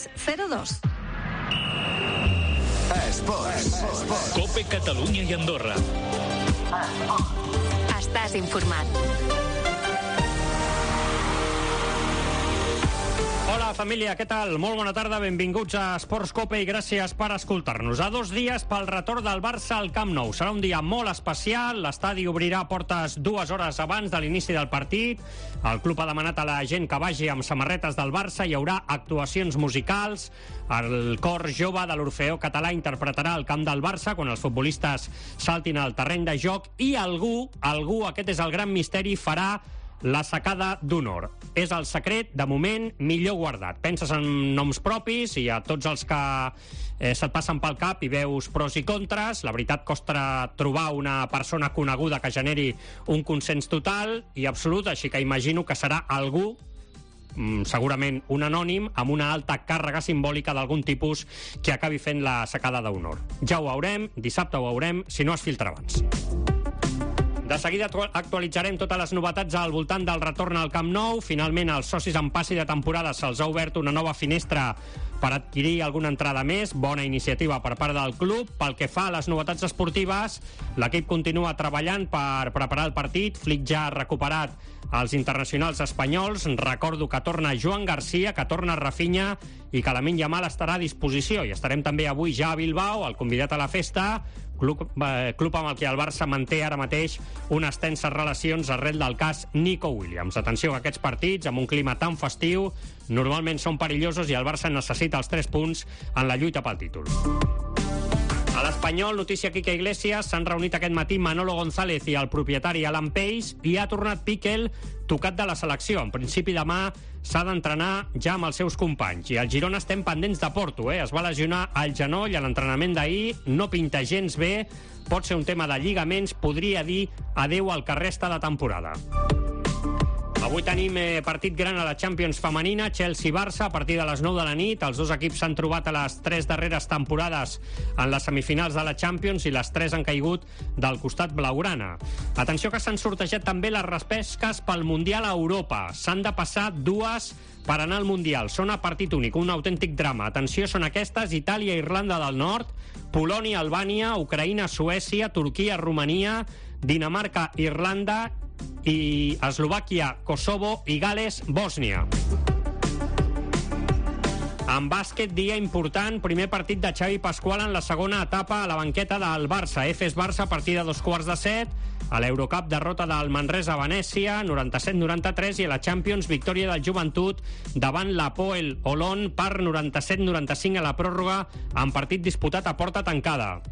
02. Esports. COPE Catalunya i Andorra. Estàs informat. Hola família, què tal? Molt bona tarda, benvinguts a Esports COPE i gràcies per escoltar-nos. A 2 dies pel retorn del Barça al Camp Nou. Serà un dia molt especial, l'estadi obrirà portes 2 hores abans de l'inici del partit. El club ha demanat a la gent que vagi amb samarretes del Barça, hi haurà actuacions musicals, el cor jove de l'Orfeó Català interpretarà el camp del Barça quan els futbolistes saltin al terreny de joc i algú, aquest és el gran misteri, farà la sacada d'honor. És el secret, de moment, millor guardat. Penses en noms propis i a tots els que se't passen pel cap i veus pros i contres. La veritat, costa trobar una persona coneguda que generi un consens total i absolut, així que imagino que serà algú, segurament un anònim, amb una alta càrrega simbòlica d'algun tipus que acabi fent la sacada d'honor. Ja ho veurem, dissabte ho veurem, si no es filtra abans. De seguida actualitzarem totes les novetats al voltant del retorn al Camp Nou. Finalment, als socis en passi de temporada se'ls ha obert una nova finestra per adquirir alguna entrada més. Bona iniciativa per part del club. Pel que fa a les novetats esportives, l'equip continua treballant per preparar el partit. Flick ja ha recuperat els internacionals espanyols. Recordo que torna Joan Garcia, que torna Rafinha i que Lamine Yamal estarà a disposició. I estarem també avui ja a Bilbao, el convidat a la festa, club amb el que el Barça manté ara mateix unes tenses relacions arrel del cas Nico Williams. Atenció que aquests partits, amb un clima tan festiu, normalment són perillosos i el Barça necessita els 3 punts en la lluita pel títol. A l'Espanyol, notícia Quique Iglesias, s'han reunit aquest matí Manolo González i el propietari Alan Pace i ha tornat Piquel tocat de la selecció. En principi demà s'ha d'entrenar ja amb els seus companys. I al Girona estem pendents de Porto, Es va lesionar el genoll a l'entrenament d'ahir, no pinta gens bé, pot ser un tema de lligaments, podria dir adeu al que resta de temporada. Avui tenim partit gran a la Champions femenina, Chelsea-Barça, a partir de les 9 de la nit. Els dos equips s'han trobat a les 3 darreres temporades en les semifinals de la Champions i les 3 han caigut del costat blaugrana. Atenció que s'han sortejat també les repesques pel Mundial a Europa. S'han de passar 2 per anar al Mundial. Són a partit únic, un autèntic drama. Atenció, són aquestes: Itàlia, Irlanda del Nord, Polònia, Albània, Ucraïna, Suècia, Turquia, Romania, Dinamarca, Irlanda i Eslovàquia, Kosovo i Gales, Bòsnia. En bàsquet, dia important, primer partit de Xavi Pasqual en la segona etapa a la banqueta del Barça. Efes Barça, partida a 2:15. A l'Eurocup, derrota del Manresa a Venècia, 97-93, i a la Champions, victòria del Joventut davant l'Hapoel Holon per 97-95 a la pròrroga, en partit disputat a porta tancada.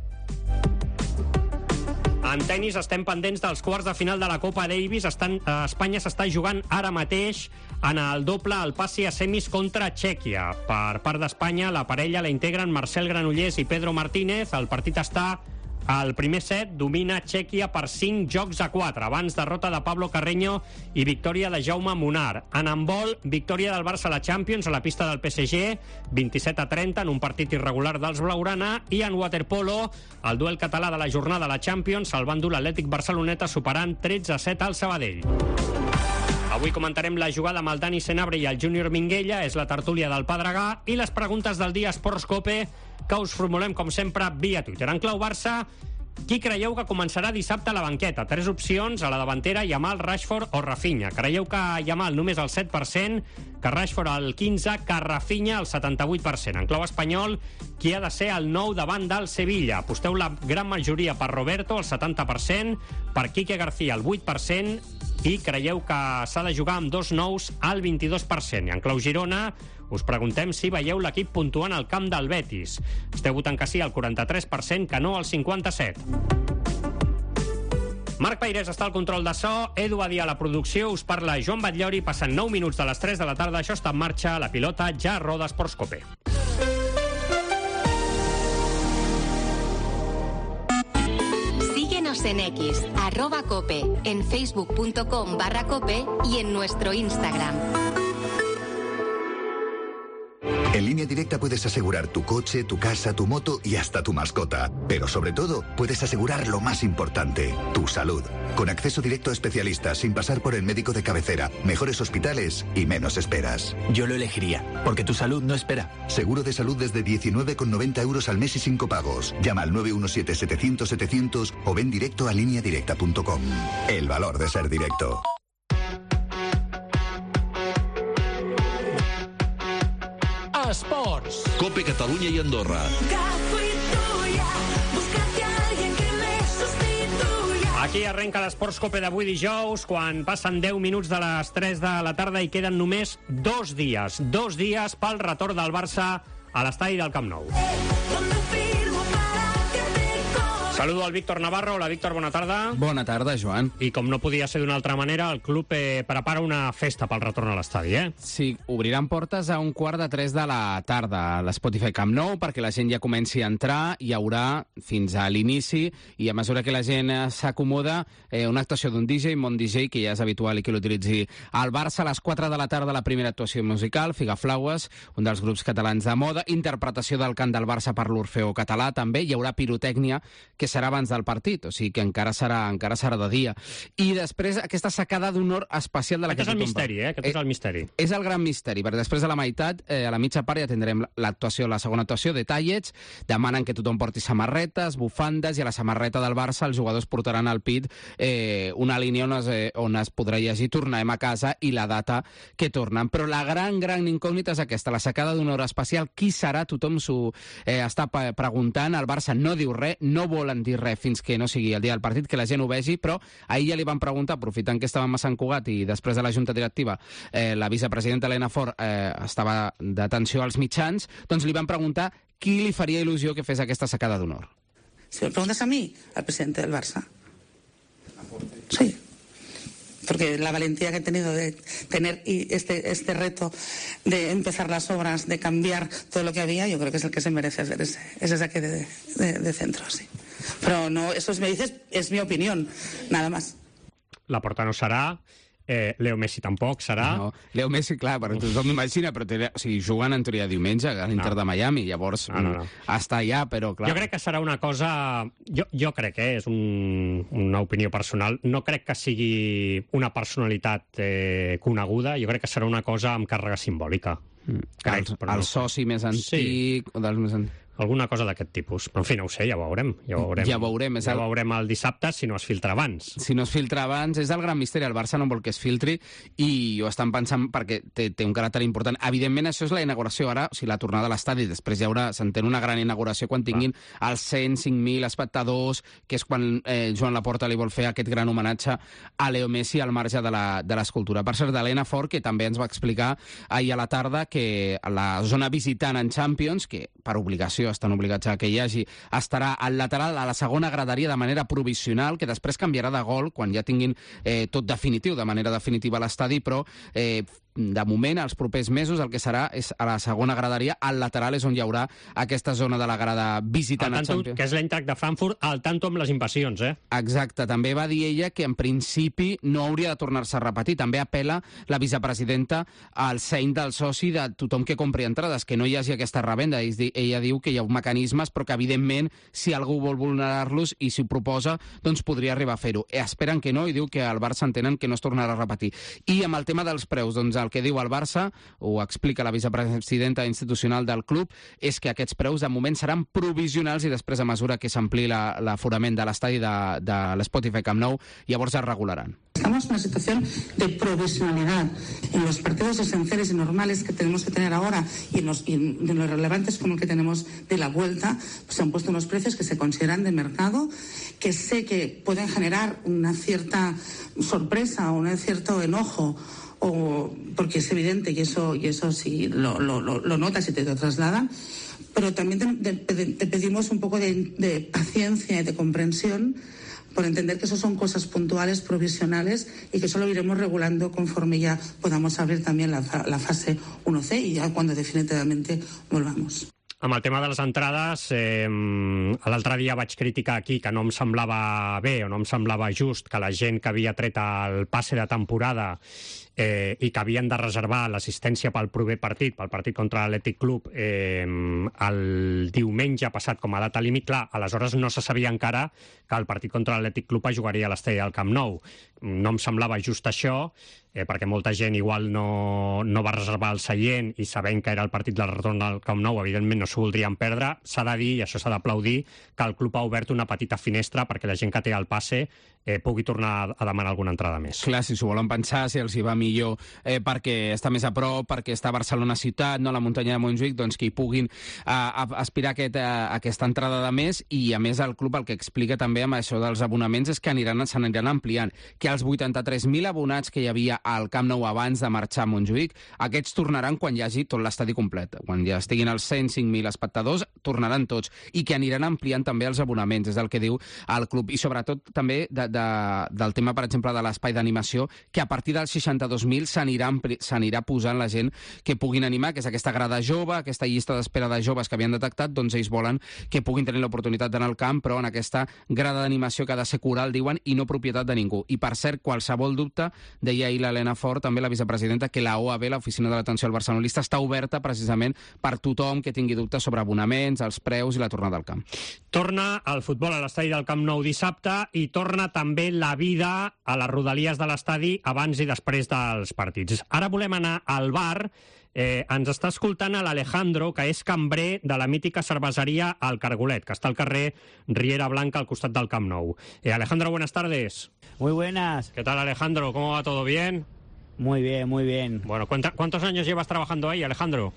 En tennis estem pendents dels quarts de final de la Copa Davis. Espanya s'està jugant ara mateix en el doble el passi a semis contra Txèquia. Per part d'Espanya, la parella la integren Marcel Granollers i Pedro Martínez. El partit està al primer set, domina Txèquia per 5-4. Abans, derrota de Pablo Carreño i victòria de Jaume Munar. En handbol, victòria del Barça a la Champions a la pista del PSG, 27-30 en un partit irregular dels blaugrana. I en waterpolo, el duel català de la jornada a la Champions, el va endur l'Atlètic Barceloneta superant 13-7 al Sabadell. Avui comentarem la jugada amb el Dani Senabre i el Júnior Minguella, és la tertúlia del Pedregà, i les preguntes del dia Esports COPE, que us formulem, com sempre, via Twitter. En clau Barça, qui creieu que començarà dissabte a la banqueta? 3 opcions: a la davantera, Yamal, Rashford o Rafinha. Creieu que Yamal només el 7%, que Rashford el 15%, que Rafinha el 78%. En clau espanyol, qui ha de ser el nou davant del Sevilla? Aposteu la gran majoria per Roberto, el 70%, per Quique García, el 8%, i creieu que s'ha de jugar amb 2 nous al 22%. I en clau Girona, us preguntem si veieu l'equip puntuant al camp del Betis. Esteu votant que sí al 43%, que no al 57%. Marc Peirés està al control de so, Edu Badia a la producció, us parla Joan Batllori, passant 9 minuts de les 3 de la tarda, això està en marxa, la pilota ja roda Esports COPE. Síguenos en X, @cope, en facebook.com/cope y en nuestro Instagram. En Línea Directa puedes asegurar tu coche, tu casa, tu moto y hasta tu mascota. Pero sobre todo, puedes asegurar lo más importante, tu salud. Con acceso directo a especialistas, sin pasar por el médico de cabecera, mejores hospitales y menos esperas. Yo lo elegiría, porque tu salud no espera. Seguro de salud desde 19,90 euros al mes y sin copagos. Llama al 917-700-700 o ven directo a lineadirecta.com. El valor de ser directo. Esports. Cope Catalunya i Andorra. Aquí arrenca l'Esports Cope d'avui dijous, quan passen 10 minuts de les 3 de la tarda i queden només 2 dies. 2 dies pel retorn del Barça a l'estadi del Camp Nou. Saludo al Víctor Navarro. Hola, Víctor, bona tarda. Bona tarda, Joan. I com no podia ser d'una altra manera, el club prepara una festa pel retorn a l'estadi, Sí, obriran portes a 2:45 de la tarda a l'Spotify Camp Nou perquè la gent ja comenci a entrar. Hi haurà fins a l'inici i a mesura que la gent s'acomoda una actuació d'un DJ, Mont DJ, que ja és habitual i que l'utilitzi al Barça. A les 4 de la tarda la primera actuació musical, Figaflaues, un dels grups catalans de moda, interpretació del cant del Barça per l'Orfeó Català també, hi haurà pirotècnia que serà abans del partit, o sigui que encara serà de dia. I després aquesta sacada d'honor especial de la que tothom... Aquest és el misteri, Aquest és el misteri. És el gran misteri, perquè després de la meitat, a la mitja part ja tindrem l'actuació, la segona actuació, Detallets, demanen que tothom porti samarretes, bufandes, i a la samarreta del Barça els jugadors portaran al pit una línia on es podrà llegir "Tornem a casa" i la data que tornen. Però la gran incògnita és aquesta, la sacada d'honor especial. Qui serà? Tothom s'ho està preguntant. El Barça no diu res, no volen dir res fins que no sigui el dia del partit, que la gent ho vegi, però ahir ja li van preguntar, aprofitant que estava a Sant Cugat i després de la Junta Directiva la vicepresidenta Elena Fort estava d'atenció als mitjans, doncs li van preguntar qui li faria il·lusió que fes aquesta sacada d'honor. Si me preguntas a mí, al presidente del Barça. Sí. Porque la valentía que he tenido de tener este reto de empezar las obras, de cambiar todo lo que había, yo creo que es el que se merece hacer ese saque de centro, sí. Pero no, eso me dices, es mi opinión, nada más. La porta no serà, Leo Messi tampoc serà. No, Leo Messi, clar, però tothom m'imagina, però juguen en teoria diumenge a l'Inter de Miami, llavors està allà, però clar... Jo crec que serà una cosa... Jo crec, és una opinió personal, no crec que sigui una personalitat coneguda, jo crec que serà una cosa amb càrrega simbòlica. El soci més antic, o dels més antics... Alguna cosa d'aquest tipus. Però, en fi, no ho sé, ja ho veurem. Ja ho veurem el dissabte, si no es filtra abans. Si no es filtra abans, és el gran misteri. El Barça no vol que es filtri i ho estan pensant perquè té un caràcter important. Evidentment, això és la inauguració ara, o sigui, la tornada a l'estadi. Després hi haurà, s'entén, una gran inauguració quan tinguin els 105.000 espectadors, que és quan Joan Laporta li vol fer aquest gran homenatge a Leo Messi al marge de l'escultura. Per cert, d'Helena Fort, que també ens va explicar ahir a la tarda que la zona visitant en Champions, que per obligació estan obligats a que hi hagi, estarà al lateral a la segona graderia de manera provisional, que després canviarà de gol quan ja tinguin tot definitiu, de manera definitiva a l'estadi, però de moment, els propers mesos, el que serà és a la segona graderia, al lateral és on hi haurà aquesta zona de la grada visitant a Champions. Que és l'Eintracht de Frankfurt, al tanto amb les invasions, Exacte. També va dir ella que en principi no hauria de tornar-se a repetir. També apela la vicepresidenta al seny del soci de tothom que compri entrades, que no hi hagi aquesta revenda. Ella diu que hi ha mecanismes, però que evidentment si algú vol vulnerar-los i si ho proposa, doncs podria arribar a fer-ho. Esperen que no i diu que al Barça entenen que no es tornarà a repetir. I amb el tema dels preus, doncs el que diu el Barça, ho explica la vicepresidenta institucional del club, és que aquests preus de moment seran provisionals i després, a mesura que s'ampli l'aforament de l'estadi de l'Spotify Camp Nou, llavors es regularan. Estamos en una situación de provisionalidad. En los partidos esenciales y normales que tenemos que tener ahora y en los relevantes como el que tenemos de la vuelta, pues se han puesto unos precios que se consideran de mercado, que sé que pueden generar una cierta sorpresa o un cierto enojo, porque es evidente y eso sí lo notas y te lo trasladan, pero también te pedimos un poco de paciencia y de comprensión por entender que eso son cosas puntuales, provisionales y que solo iremos regulando conforme ya podamos abrir también la fase 1C y ya cuando definitivamente volvamos. Amb el tema de les entrades, l'altre dia vaig criticar aquí que no em semblava bé o no em semblava just que la gent que havia tret el passe de temporada i que havien de reservar l'assistència pel proper partit, pel partit contra l'Atlètic Club, el diumenge passat com a data límit. Clar, aleshores no se sabia encara que el partit contra l'Atlètic Club es jugaria a l'estadi del Camp Nou. No em semblava just això, perquè molta gent igual no va reservar el seient i sabent que era el partit del retorn del Camp Nou, evidentment no s'ho voldrien perdre. S'ha de dir, i això s'ha d'aplaudir, que el club ha obert una petita finestra perquè la gent que té el passe pugui tornar a demanar alguna entrada més. Clar, si s'ho volen pensar, si els hi va millor perquè està més a prop, perquè està a Barcelona ciutat, no a la muntanya de Montjuïc, doncs que hi puguin aspirar aquesta entrada de més. I a més el club el que explica també amb això dels abonaments és que s'aniran ampliant, que els 83.000 abonats que hi havia al Camp Nou abans de marxar a Montjuïc, aquests tornaran quan hi hagi tot l'estadi complet. Quan ja estiguin els 105.000 espectadors, tornaran tots, i que aniran ampliant també els abonaments, és el que diu el club. I sobretot també del tema, per exemple, de l'espai d'animació, que a partir dels 62.000 s'anirà posant la gent que puguin animar, que és aquesta grada jove, aquesta llista d'espera de joves que havien detectat, doncs ells volen que puguin tenir l'oportunitat d'anar al camp, però en aquesta grada d'animació que ha de ser coral, diuen, i no propietat de ningú. I per cert, qualsevol dubte, deia ahir l'Helena Fort, també la vicepresidenta, que la OAB, l'Oficina de l'Atenció al Barcelonista, està oberta precisament per tothom que tingui dubtes sobre abonaments, els preus i la tornada al camp. Torna el futbol a l'estadi del Camp Nou dissabte i torna també la vida a les rodalies de l'estadi abans i després dels partits. Ara volem anar al bar. Ens està escoltant l'Alejandro, que és cambrer de la mítica cerveseria El Cargolet, que està al carrer Riera Blanca, al costat del Camp Nou. Alejandro, buenas tardes. Muy buenas. ¿Qué tal, Alejandro? ¿Cómo va? ¿Todo bien? Muy bien, muy bien. Bueno, ¿cuántos años llevas trabajando ahí, Alejandro?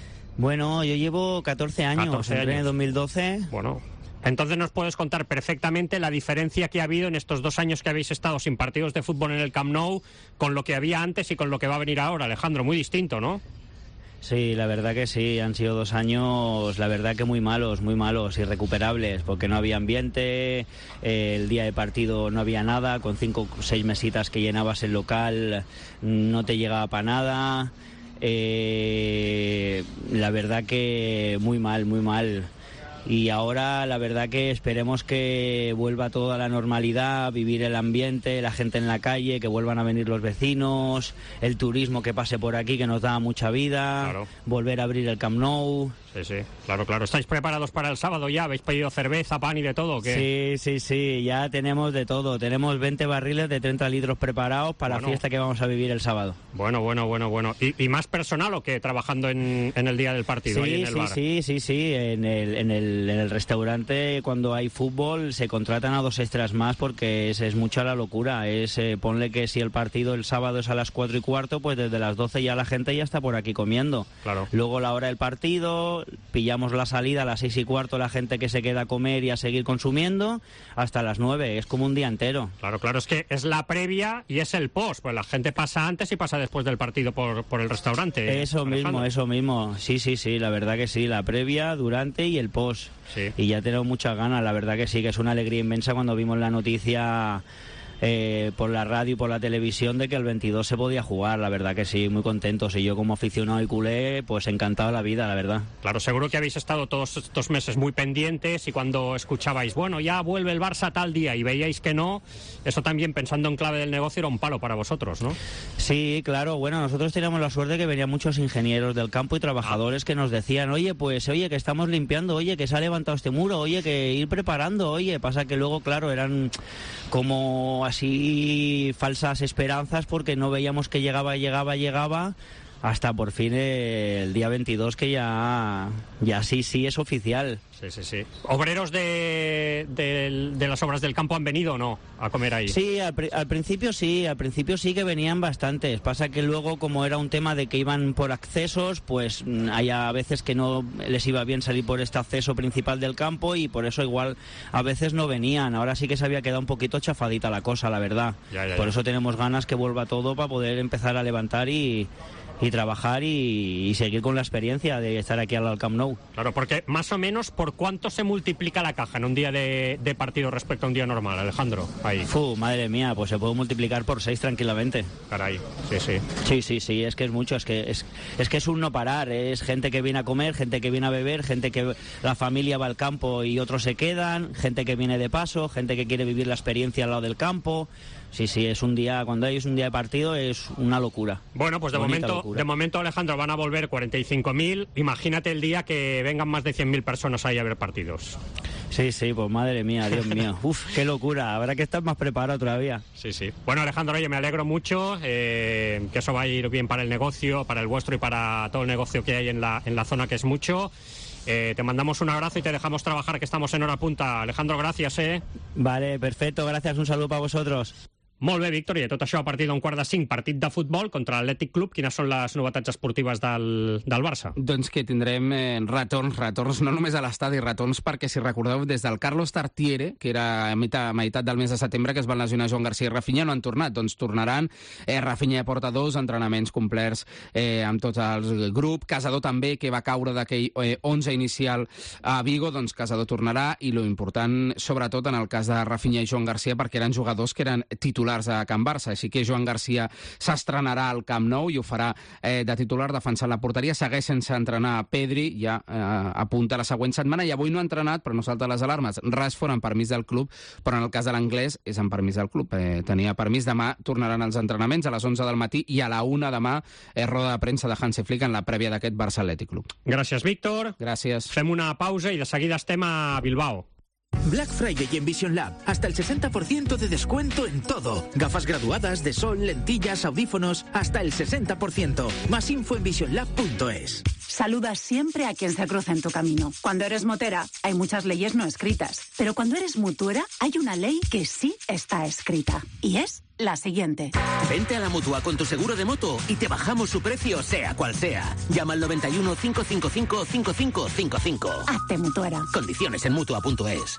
Bueno, yo llevo 14 años. 14 entré años. en 2012. Bueno, entonces nos puedes contar perfectamente la diferencia que ha habido en estos 2 años que habéis estado sin partidos de fútbol en el Camp Nou, con lo que había antes y con lo que va a venir ahora, Alejandro. Muy distinto, ¿no? Sí, la verdad que sí, han sido 2 años, la verdad que muy malos, irrecuperables, porque no había ambiente, el día de partido no había nada, con 5 o 6 mesitas que llenabas el local no te llegaba para nada, la verdad que muy mal. Y ahora la verdad que esperemos que vuelva todo a la normalidad, vivir el ambiente, la gente en la calle, que vuelvan a venir los vecinos, el turismo que pase por aquí, que nos da mucha vida, Claro. Volver a abrir el Camp Nou. Sí, claro. ¿Estáis preparados para el sábado ya? ¿Habéis pedido cerveza, pan y de todo o qué? Sí, ya tenemos de todo. Tenemos 20 barriles de 30 litros preparados para la fiesta que vamos a vivir el sábado. Bueno. ¿Y más personal o qué? Trabajando en el día del partido, ahí en el bar. Sí. En el restaurante, cuando hay fútbol, se contratan a 2 extras más porque es mucha la locura. Ponle que si el partido el sábado es a las 4:15, pues desde las 12 ya la gente ya está por aquí comiendo. Claro. Luego la hora del partido, pillamos la salida a las 6:15, la gente que se queda a comer y a seguir consumiendo, hasta las 9. Es como un día entero. Claro, es que es la previa y es el post. Pues la gente pasa antes y pasa después del partido por el restaurante. Eso mismo. Sí, la verdad que sí. La previa, durante y el post. Sí. Y ya tenemos muchas ganas, la verdad que sí, que es una alegría inmensa cuando vimos la noticia por la radio y por la televisión de que el 22 se podía jugar, la verdad que sí, muy contentos. Y yo como aficionado y culé, pues encantado de la vida, la verdad. Claro, seguro que habéis estado todos estos meses muy pendientes y cuando escuchabais, bueno, ya vuelve el Barça tal día y veíais que no, eso también pensando en clave del negocio era un palo para vosotros, ¿no? Sí, claro, bueno, nosotros teníamos la suerte que venían muchos ingenieros del campo y trabajadores que nos decían, oye, que estamos limpiando, oye, que se ha levantado este muro, oye, que ir preparando, oye, pasa que luego, claro, eran como así falsas esperanzas porque no veíamos que llegaba hasta por fin el día 22 que ya sí es oficial. Sí. ¿Obreros de las obras del campo han venido o no a comer ahí? Sí, al principio sí que venían bastantes. Pasa que luego, como era un tema de que iban por accesos, pues hay a veces que no les iba bien salir por este acceso principal del campo y por eso igual a veces no venían. Ahora sí que se había quedado un poquito chafadita la cosa, la verdad. Por eso tenemos ganas que vuelva todo para poder empezar a levantar y trabajar y seguir con la experiencia de estar aquí al Camp Nou. Claro, porque más o menos, ¿por cuánto se multiplica la caja en un día de partido respecto a un día normal, Alejandro? Ahí. Madre mía, pues se puede multiplicar por 6 tranquilamente. Caray, sí. Sí, es que es mucho, es que es un no parar, es gente que viene a comer, gente que viene a beber, gente que la familia va al campo y otros se quedan, gente que viene de paso, gente que quiere vivir la experiencia al lado del campo. Sí, es un día, cuando es un día de partido es una locura. Bueno, pues de momento, Alejandro, van a volver 45.000. Imagínate el día que vengan más de 100.000 personas ahí a ver partidos. Sí, pues madre mía, Dios mío. Uf, qué locura, habrá que estar más preparado todavía. Sí. Bueno, Alejandro, oye, me alegro mucho, que eso va a ir bien para el negocio, para el vuestro y para todo el negocio que hay en la zona, que es mucho. Te mandamos un abrazo y te dejamos trabajar, que estamos en hora punta. Alejandro, gracias, Vale, perfecto, gracias, un saludo para vosotros. Molt bé, Víctor, i tot això a partir d'un 4:45, partit de futbol contra l'Atlètic Club. Quines són les novetats esportives del Barça? Doncs que tindrem retorns no només a l'estadi, retorns perquè, si recordeu, des del Carlos Tartiere, que era a meitat del mes de setembre, que es van lesionar Joan Garcia i Rafinha, no han tornat. Doncs tornaran. Rafinha ja porta 2 entrenaments complerts amb tot el grup. Casador també, que va caure d'aquell 11 inicial a Vigo, doncs Casador tornarà, i lo important, sobretot en el cas de Rafinha i Joan Garcia, perquè eren jugadors que eren titulars a Can Barça, així que Joan Garcia s'estrenarà al Camp Nou i ho farà de titular defensant la porteria. Segueix sense entrenar Pedri, ja apunta la següent setmana, i avui no ha entrenat, però no salta les alarmes. Rashford amb permís del club, però en el cas de l'anglès és amb permís del club. Tenia permís. Demà tornaran els entrenaments a les 11 del matí i a la 1 demà roda de premsa de Hansi Flick en la prèvia d'aquest Barça Atlètic Club. Gràcies, Víctor. Gràcies. Fem una pausa i de seguida estem a Bilbao. Black Friday en Vision Lab. Hasta el 60% de descuento en todo. Gafas graduadas, de sol, lentillas, audífonos. Hasta el 60%. Más info en visionlab.es. Saluda siempre a quien se cruza en tu camino. Cuando eres motera, hay muchas leyes no escritas. Pero cuando eres mutuera, hay una ley que sí está escrita. Y es la siguiente. Vente a la Mutua con tu seguro de moto y te bajamos su precio, sea cual sea. Llama al 91 555 5555. Hazte mutuera. Condiciones en Mutua.es.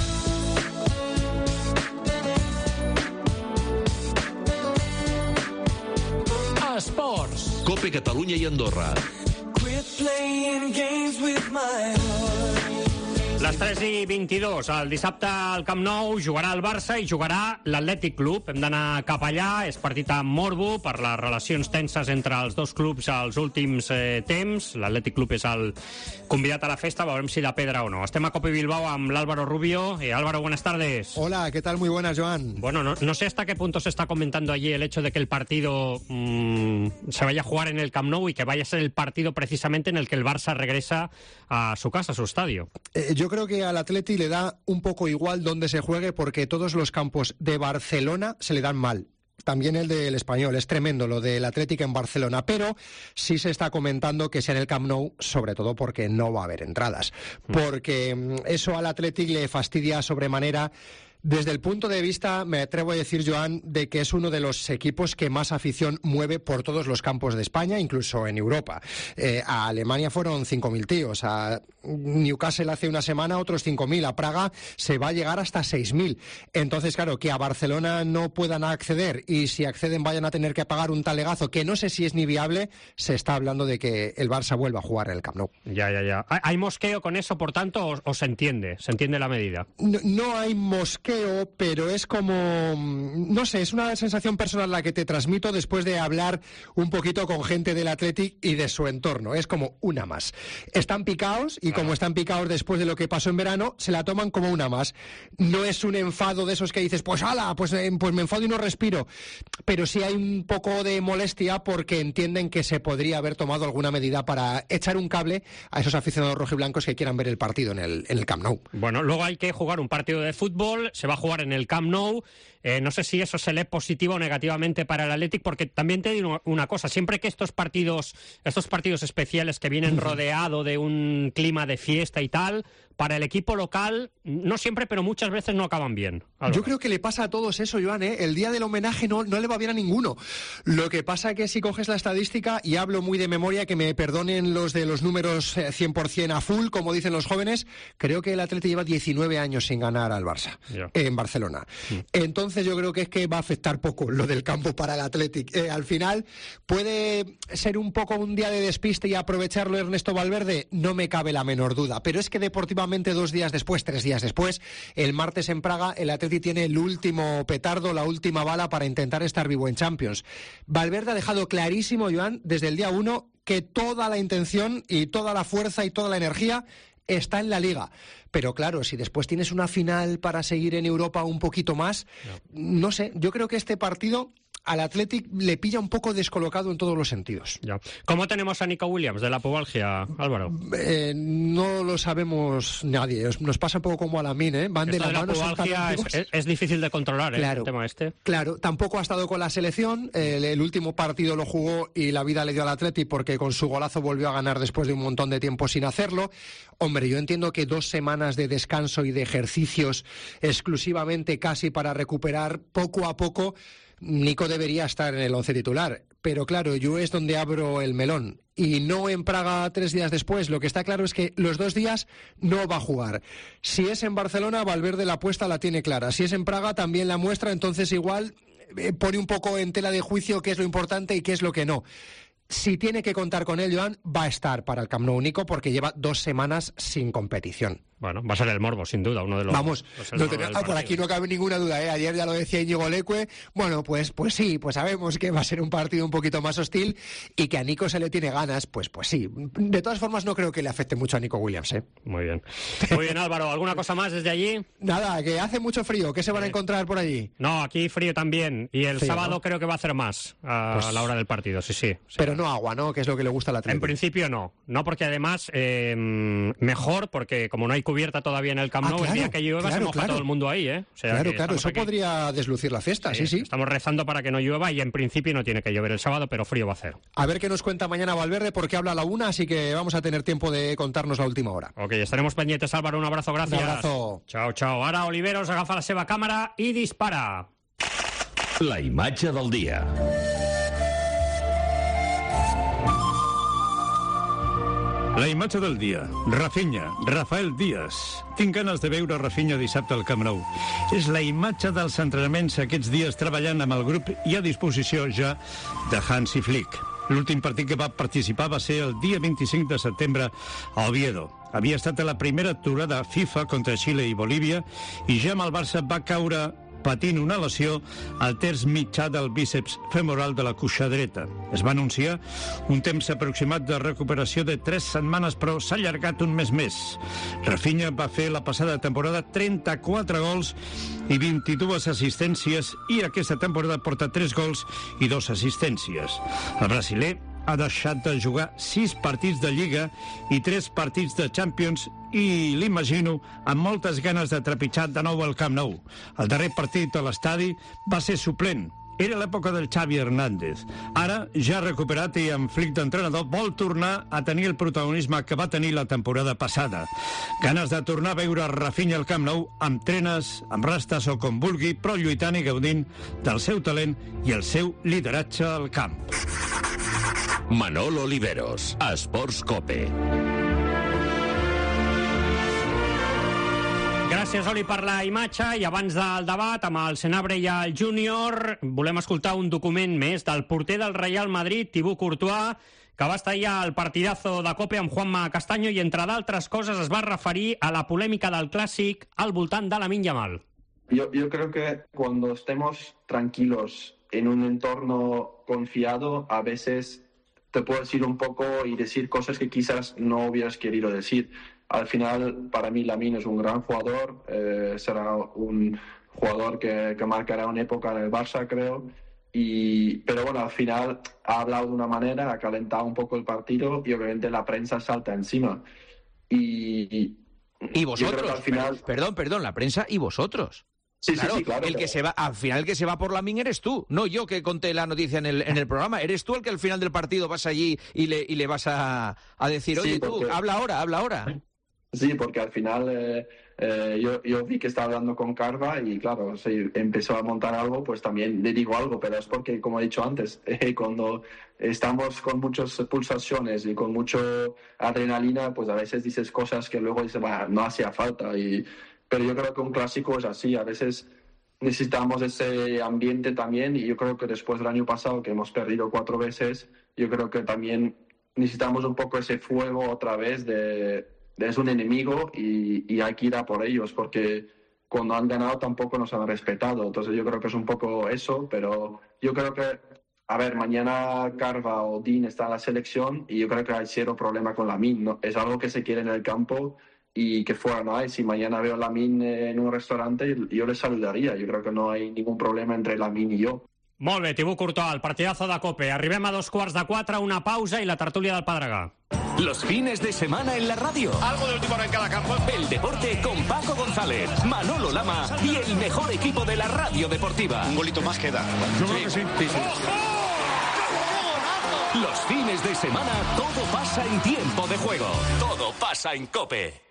Esports. COPE Catalunya i Andorra. Les 3:22, el dissabte al Camp Nou jugarà el Barça i jugarà l'Atlètic Club. Hem d'anar cap allà, és partit amb morbo per les relacions tenses entre els dos clubs als últims temps. L'Atlètic Club és el convidat a la festa, veurem si de pedra o no. Estem a Cope Bilbao amb l'Álvaro Rubio. Álvaro, buenas tardes. Hola, ¿qué tal? Muy buenas, Joan. Bueno, no sé hasta qué punto se está comentando allí el hecho de que el partido se vaya a jugar en el Camp Nou y que vaya a ser el partido precisamente en el que el Barça regresa a su casa, a su estadio. Yo creo que al Atleti le da un poco igual dónde se juegue, porque todos los campos de Barcelona se le dan mal. También el del Español, es tremendo lo del Atlético en Barcelona, pero sí se está comentando que sea en el Camp Nou, sobre todo porque no va a haber entradas, porque eso al Atlético le fastidia sobremanera. Desde el punto de vista, me atrevo a decir, Joan, de que es uno de los equipos que más afición mueve por todos los campos de España, incluso en Europa. A Alemania fueron 5.000 tíos, a Newcastle hace una semana otros 5.000, a Praga se va a llegar hasta 6.000. Entonces, claro, que a Barcelona no puedan acceder y si acceden vayan a tener que pagar un talegazo que no sé si es ni viable, se está hablando de que el Barça vuelva a jugar en el Camp Nou. Ya. ¿Hay mosqueo con eso, por tanto, o se entiende la medida? No hay mosqueo, pero es como, no sé, es una sensación personal la que te transmito después de hablar un poquito con gente del Athletic y de su entorno. Es como una más. Están picados y como están picados después de lo que pasó en verano, se la toman como una más. No es un enfado de esos que dices, pues ala, pues me enfado y no respiro. Pero sí hay un poco de molestia porque entienden que se podría haber tomado alguna medida para echar un cable a esos aficionados rojiblancos que quieran ver el partido en el Camp Nou. Bueno, luego hay que jugar un partido de fútbol, se va a jugar en el Camp Nou. No sé si eso se lee positivo o negativamente para el Athletic, porque también te digo una cosa, siempre que estos partidos especiales que vienen rodeado de un clima de fiesta y tal, para el equipo local, no siempre, pero muchas veces no acaban bien. Yo creo que le pasa a todos eso, Joan, ¿eh? El día del homenaje no le va bien a ninguno. Lo que pasa que si coges la estadística, y hablo muy de memoria, que me perdonen los de los números 100% a full, como dicen los jóvenes, creo que el Atleti lleva 19 años sin ganar al Barça, en Barcelona. Entonces yo creo que es que va a afectar poco lo del campo para el Athletic. Al final, ¿puede ser un poco un día de despiste y aprovecharlo Ernesto Valverde? No me cabe la menor duda, pero es que deportivamente 3 días después, el martes en Praga, el Atleti tiene el último petardo, la última bala para intentar estar vivo en Champions. Valverde ha dejado clarísimo, Joan, desde el día 1, que toda la intención y toda la fuerza y toda la energía está en la Liga. Pero claro, si después tienes una final para seguir en Europa un poquito más, no sé, yo creo que este partido al Athletic le pilla un poco descolocado en todos los sentidos. Ya. ¿Cómo tenemos a Nico Williams de la pubalgia, Álvaro? No lo sabemos nadie. Nos pasa un poco como a Lamin, ¿eh? Van de la mano. Es difícil de controlar, claro, el tema este. Claro, tampoco ha estado con la selección. El último partido lo jugó y la vida le dio al Athletic porque con su golazo volvió a ganar después de un montón de tiempo sin hacerlo. Hombre, yo entiendo que 2 semanas de descanso y de ejercicios exclusivamente casi para recuperar poco a poco, Nico debería estar en el 11 titular, pero claro, yo es donde abro el melón. Y no en Praga 3 días después. Lo que está claro es que los 2 días no va a jugar. Si es en Barcelona, Valverde la apuesta la tiene clara. Si es en Praga, también la muestra, entonces igual pone un poco en tela de juicio qué es lo importante y qué es lo que no. Si tiene que contar con él, Joan, va a estar para el Camp Nou Nico porque lleva 2 semanas sin competición. Bueno, va a ser el morbo, sin duda, uno de los... Vamos, por aquí no cabe ninguna duda, ¿eh? Ayer ya lo decía Íñigo Leque. Bueno, pues sí, pues sabemos que va a ser un partido un poquito más hostil y que a Nico se le tiene ganas, pues sí. De todas formas, no creo que le afecte mucho a Nico Williams, ¿eh? Muy bien. Muy bien, Álvaro, ¿alguna cosa más desde allí? Nada, que hace mucho frío. ¿Qué se van a encontrar por allí? No, aquí frío también. Y el sábado, ¿no? Creo que va a hacer más a la hora del partido, sí. O sea, pero no agua, ¿no? Que es lo que le gusta al Atlético. En principio no. No, porque además, mejor, porque como no hay cubierta todavía en el Camp Nou, claro, el día que llueva se moja todo el mundo ahí, ¿eh? O sea, claro, eso aquí podría deslucir la fiesta, sí. Estamos rezando para que no llueva y en principio no tiene que llover el sábado, pero frío va a hacer. A ver qué nos cuenta mañana Valverde, porque habla a la 1, así que vamos a tener tiempo de contarnos la última hora. Ok, estaremos pendientes, Álvaro, un abrazo, gracias. Un abrazo. Chao. Ara Oliveros agafa la seva càmera i dispara. La imatge del dia. La imatge del dia. Rafinha, Rafael Díaz. Tinc ganes de veure Rafinha dissabte al Camp Nou. És la imatge dels entrenaments aquests dies treballant amb el grup i a disposició ja de Hansi Flick. L'últim partit que va participar va ser el dia 25 de setembre a Oviedo. Havia estat a la primera aturada FIFA contra Xile i Bolívia i ja amb el Barça va caure patint una lesió al terç mitjà del bíceps femoral de la cuixa dreta. Es va anunciar un temps aproximat de recuperació de 3 setmanes, però s'ha allargat un mes més. Rafinha va fer la passada temporada 34 gols i 22 assistències i aquesta temporada porta 3 gols i 2 assistències. El brasiler ha deixat de jugar 6 partits de Lliga i 3 partits de Champions i l'imagino amb moltes ganes de trepitjar de nou al Camp Nou. El darrer partit a l'estadi va ser suplent. Era l'època del Xavi Hernández. Ara, ja recuperat i amb Flick d'entrenador, vol tornar a tenir el protagonisme que va tenir la temporada passada. Ganes de tornar a veure Rafinha al Camp Nou amb trenes, amb rastes o com vulgui, però lluitant i gaudint del seu talent i el seu lideratge al camp. Manolo Oliveros, Esports Cope. Gràcies, Oli, per la imatge. I abans del debat amb el Senabre i el Júnior, volem escoltar un document més del porter del Real Madrid, Thibaut Courtois, que va estar allà al partidazo de Cope amb Juanma Castaño i, entre d'altres coses, es va referir a la polèmica del Clàssic al voltant de Lamine Yamal. Yo creo que cuando estemos tranquilos en un entorno confiado, a veces te puedes ir un poco y decir cosas que quizás no hubieras querido decir. Al final, para mí, Lamine es un gran jugador, será un jugador que marcará una época en el Barça, creo. Pero bueno, al final ha hablado de una manera, ha calentado un poco el partido y obviamente la prensa salta encima. Y vosotros, al final... perdón, la prensa y vosotros. Sí, claro, sí, claro. El que se va, al final el que se va por Lamine eres tú, no yo que conté la noticia en el programa. Eres tú el que al final del partido vas allí y le vas a decir, oye, sí, porque... tú, habla ahora. Sí, porque al final yo vi que estaba hablando con Carva y claro, si empezó a montar algo, pues también le digo algo, pero es porque, como he dicho antes, cuando estamos con muchas pulsaciones y con mucha adrenalina, pues a veces dices cosas que luego dices, bueno, no hacía falta. Pero yo creo que un clásico es así, a veces necesitamos ese ambiente también y yo creo que después del año pasado, que hemos perdido 4 veces, yo creo que también necesitamos un poco ese fuego otra vez es un enemigo y hay que ir a por ellos, porque cuando han ganado tampoco nos han respetado. Entonces yo creo que es un poco eso, pero yo creo que, a ver, mañana Carva o Dean está en la selección y yo creo que hay cero problema con Lamine, ¿no? Es algo que se quiere en el campo y que fuera, ¿no? Y si mañana veo a Lamine en un restaurante, yo le saludaría. Yo creo que no hay ningún problema entre Lamine y yo. Molt bé, Tibú Courtois, el partidazo de COPE. Arribem a 3:45, una pausa y la tertulia del Pedregà. Los fines de semana en la radio. Algo de último hora en cada campo. El deporte con Paco González, Manolo Lama y el mejor equipo de la radio deportiva. Un golito más queda. Yo creo que sí. Los fines de semana todo pasa en tiempo de juego. Todo pasa en COPE.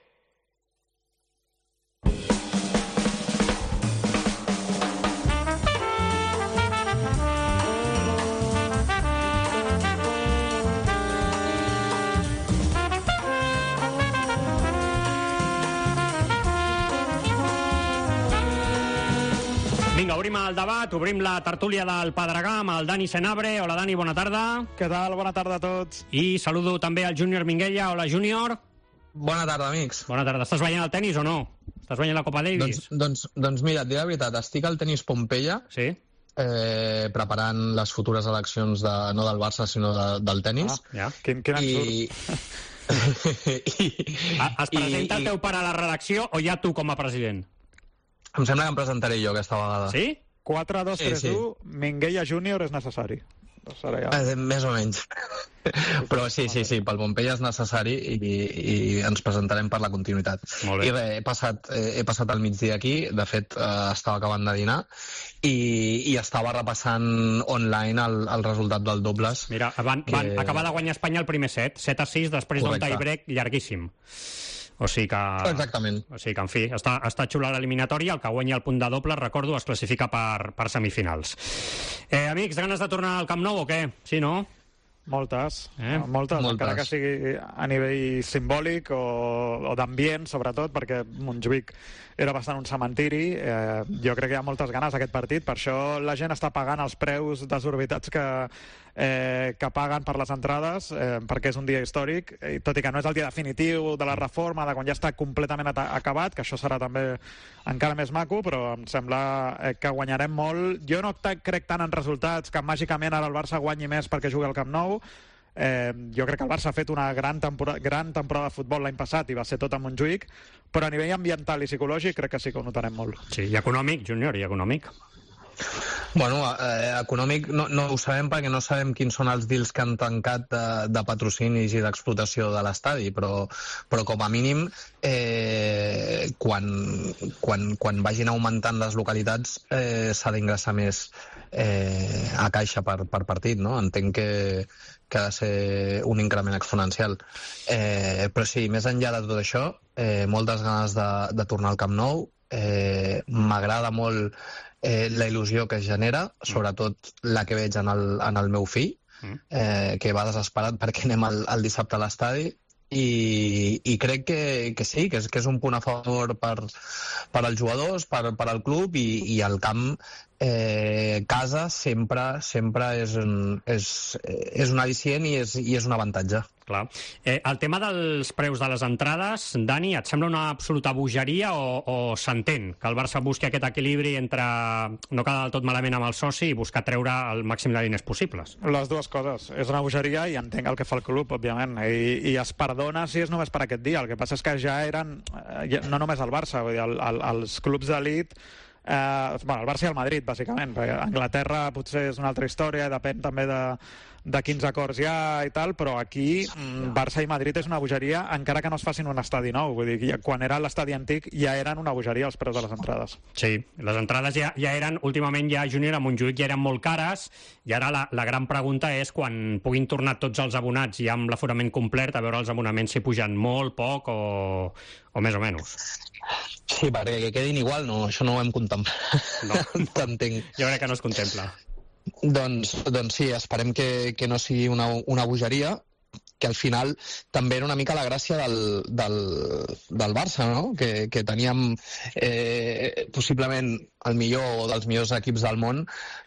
Vinga, obrim el debat, obrim la tertúlia del Pedregà amb el Dani Senabre. Hola, Dani, bona tarda. Què tal? Bona tarda a tots. I saludo també al Júnior Minguella. Hola, Júnior. Bona tarda, amics. Bona tarda. Estàs veient el tenis o no? Estàs veient la Copa Davis? Doncs mira, et diré la veritat, estic al tenis Pompeia, sí? Preparant les futures eleccions no del Barça, sinó del tenis. Ja. Quin absurd. Es presenta el teu pare a la redacció o ja tu com a president? Em sembla que em presentaré jo aquesta vegada. Sí? 4, 2, 3, 1, Minguella Júnior és necessari. Més o menys. Però sí, pel Pompeia és necessari i ens presentarem per la continuïtat. I res, he passat el migdia aquí, de fet estava acabant de dinar i estava repassant online el resultat del dobles. Mira, acaba de guanyar Espanya el primer set, 7-6, després d'un tie-break llarguíssim. O sigui que... Exactament. O sigui que, en fi, està xula l'eliminatòria, el que guanya el punt de doble, recordo, es classifica per semifinals. Amics, ganes de tornar al Camp Nou o què? Sí, no? Moltes, encara que sigui a nivell simbòlic o d'ambient, sobretot, perquè Montjuïc era bastant un cementiri. Jo crec que hi ha moltes ganes d'aquest partit, per això la gent està pagant els preus desorbitats que paguen per les entrades, perquè és un dia històric, tot i que no és el dia definitiu de la reforma, de quan ja està completament acabat, que això serà també encara més maco, però em sembla que guanyarem molt. Jo no crec tant en resultats, que màgicament ara el Barça guanyi més perquè jugui al Camp Nou. Jo crec que el Barça ha fet una gran temporada de futbol l'any passat i va ser tot a Montjuïc, però a nivell ambiental i psicològic crec que sí que ho notarem molt. Sí, i econòmic, Júnior, i econòmic? Bueno, econòmic no ho sabem perquè no sabem quins són els deals que han tancat de patrocinis i d'explotació de l'estadi, però com a mínim quan vagin augmentant les localitats s'ha d'ingressar més a caixa per partit, no? Entenc que ha de ser un increment exponencial. Però sí, més enllà de tot això, moltes ganes de tornar al Camp Nou. M'agrada molt la il·lusió que es genera, sobretot la que veig en el meu fill, que va desesperat perquè anem el dissabte a l'estadi, i crec que sí, que és un punt a favor per als jugadors, per al club, i el camp casa sempre és un al·licient i és un avantatge. Clar. El tema dels preus de les entrades, Dani, et sembla una absoluta bogeria o s'entén que el Barça busqui aquest equilibri entre no quedar del tot malament amb el soci i buscar treure el màxim de diners possibles? Les dues coses. És una bogeria i entenc el que fa el club, òbviament, i es perdona si és només per aquest dia. El que passa és que ja eren, no només el Barça, vull dir, els clubs d'elit, el Barça i el Madrid, bàsicament, perquè Anglaterra potser és una altra història, depèn també de quins acords hi ha i tal, però aquí Barça i Madrid és una bogeria, encara que no es facin un estadi nou. Vull dir, quan era l'estadi antic ja eren una bogeria els preus de les entrades. Sí, les entrades ja eren, últimament ja, Júnior, a Montjuïc ja eren molt cares, i ara la gran pregunta és quan puguin tornar tots els abonats ja amb l'aforament complet, a veure els abonaments si pugen molt, poc o més o menys. Sí, perquè que quedin igual, no, això no ho hem contemplat. No, jo crec que no es contempla. Doncs sí, esperem que no sigui una bogeria, que al final també era una mica la gràcia del Barça, no? Que teníem possiblement el millor dels millors equips del món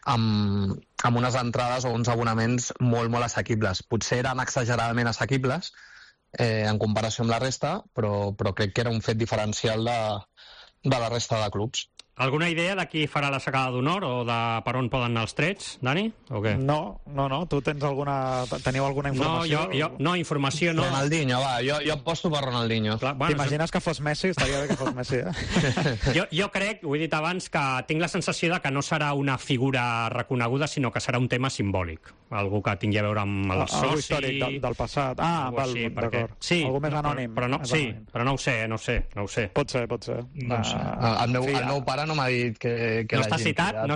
amb unes entrades o uns abonaments molt, molt assequibles. Potser eren exageradament assequibles en comparació amb la resta, però crec que era un fet diferencial de la resta de clubs. Alguna idea de qui farà la sacada d'honor o de per on poden anar els trets, Dani? O què? No. Tu teniu alguna informació? No, informació no. Ronaldinho, va, jo aposto per Ronaldinho. T'imagines que fos Messi? Estaria bé que fos Messi, Jo crec, ho he dit abans, que tinc la sensació de que no serà una figura reconeguda, sinó que serà un tema simbòlic. Algú que tingui a veure amb el soci... Algú històric del passat. D'acord. Sí, algú més anònim. Però no ho sé. Pot ser. El meu pare no m'ha dit que no està citat, no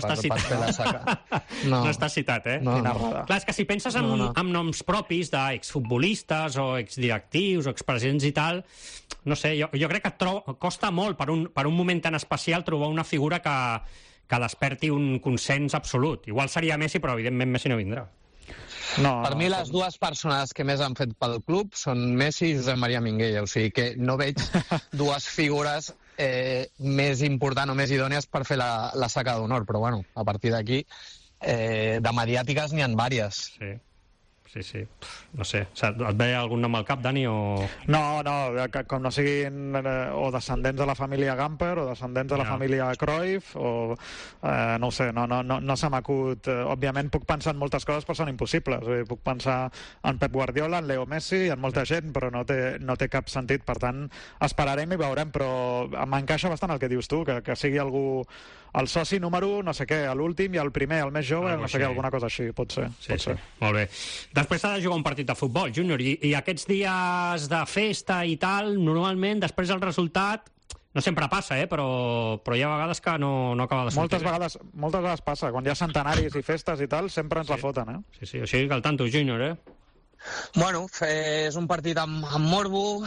està citat, eh? Clar, és que si penses en noms propis d'exfutbolistes o exdirectius o expresidents i tal, no sé, jo crec que costa molt per un moment tan especial trobar una figura que desperti un consens absolut. Igual seria Messi, però evidentment Messi no vindrà. Per mi les dues persones que més han fet pel club són Messi i Josep Maria Minguella, o sigui que no veig dues figures més importants o més idònies per fer la saca d'honor, però bueno, a partir d'aquí de mediàtiques n'hi ha vàries. Sí. No sé. Et ve algun nom al cap, Dani, o...? No, com no siguin o descendents de la família Gamper o descendents de la família Cruyff o... no ho sé, no se m'acut... Òbviament puc pensar en moltes coses, però són impossibles. Puc pensar en Pep Guardiola, en Leo Messi, en molta gent, però no té cap sentit. Per tant, esperarem i veurem, però m'encaixa bastant el que dius tu, que sigui algú... El soci número, no sé què, l'últim i el primer, el més jove, no sé què, alguna cosa així, pot ser. Sí. Molt bé. Després s'ha de jugar un partit de futbol, Júnior, i aquests dies de festa i tal, normalment, després del resultat, no sempre passa, però hi ha vegades que no acaba de sortir. Moltes vegades passa. Quan hi ha centenaris i festes i tal, sempre ens la foten, Sí, o sigui que al tanto, Júnior, Bueno, és un partit amb morbo,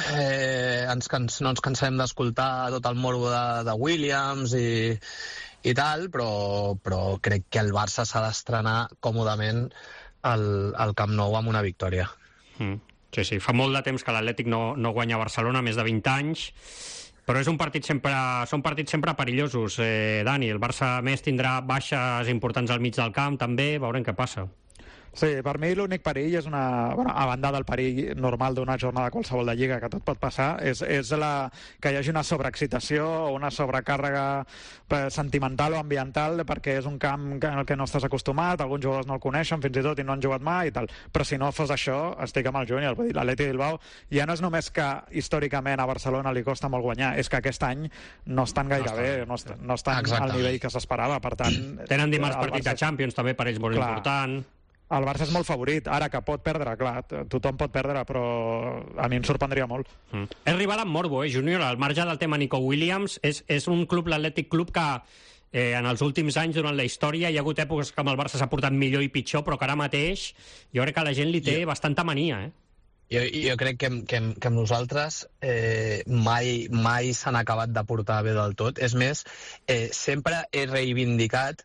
no ens cansem d'escoltar tot el morbo de Williams i tal, però crec que el Barça s'ha d'estrenar còmodament al Camp Nou amb una victòria. Sí, fa molt de temps que l'Atlètic no guanya a Barcelona, més de 20 anys, però són partits sempre perillosos, Dani. El Barça, a més, tindrà baixes importants al mig del camp, també, veurem què passa. Sí, per mi l'únic perill és a banda del perill normal d'una jornada qualsevol de Lliga, que tot pot passar, és que hi hagi una sobreexcitació o una sobrecàrrega sentimental o ambiental perquè és un camp en el que no estàs acostumat, alguns jugadors no el coneixen fins i tot i no han jugat mai i tal. Però si no fos això, estic amb el Júnior. L'Atlètic Bilbao ja no és només que històricament a Barcelona li costa molt guanyar, és que aquest any no estan gaire bé, no estan al nivell que s'esperava. Per tant, tenen dimarts partit de Champions, també per ells molt important. El Barça és molt favorit, ara que pot perdre, clar, tothom pot perdre, però a mi em sorprendria molt. És rival amb morbo, Júnior, al marge del tema Nico Williams, és un club, l'Atlètic Club, que en els últims anys, durant la història, hi ha hagut èpoques que amb el Barça s'ha portat millor i pitjor, però que ara mateix jo crec que la gent li té bastanta mania, Jo crec que amb nosaltres mai s'han acabat de portar bé del tot. És més, sempre he reivindicat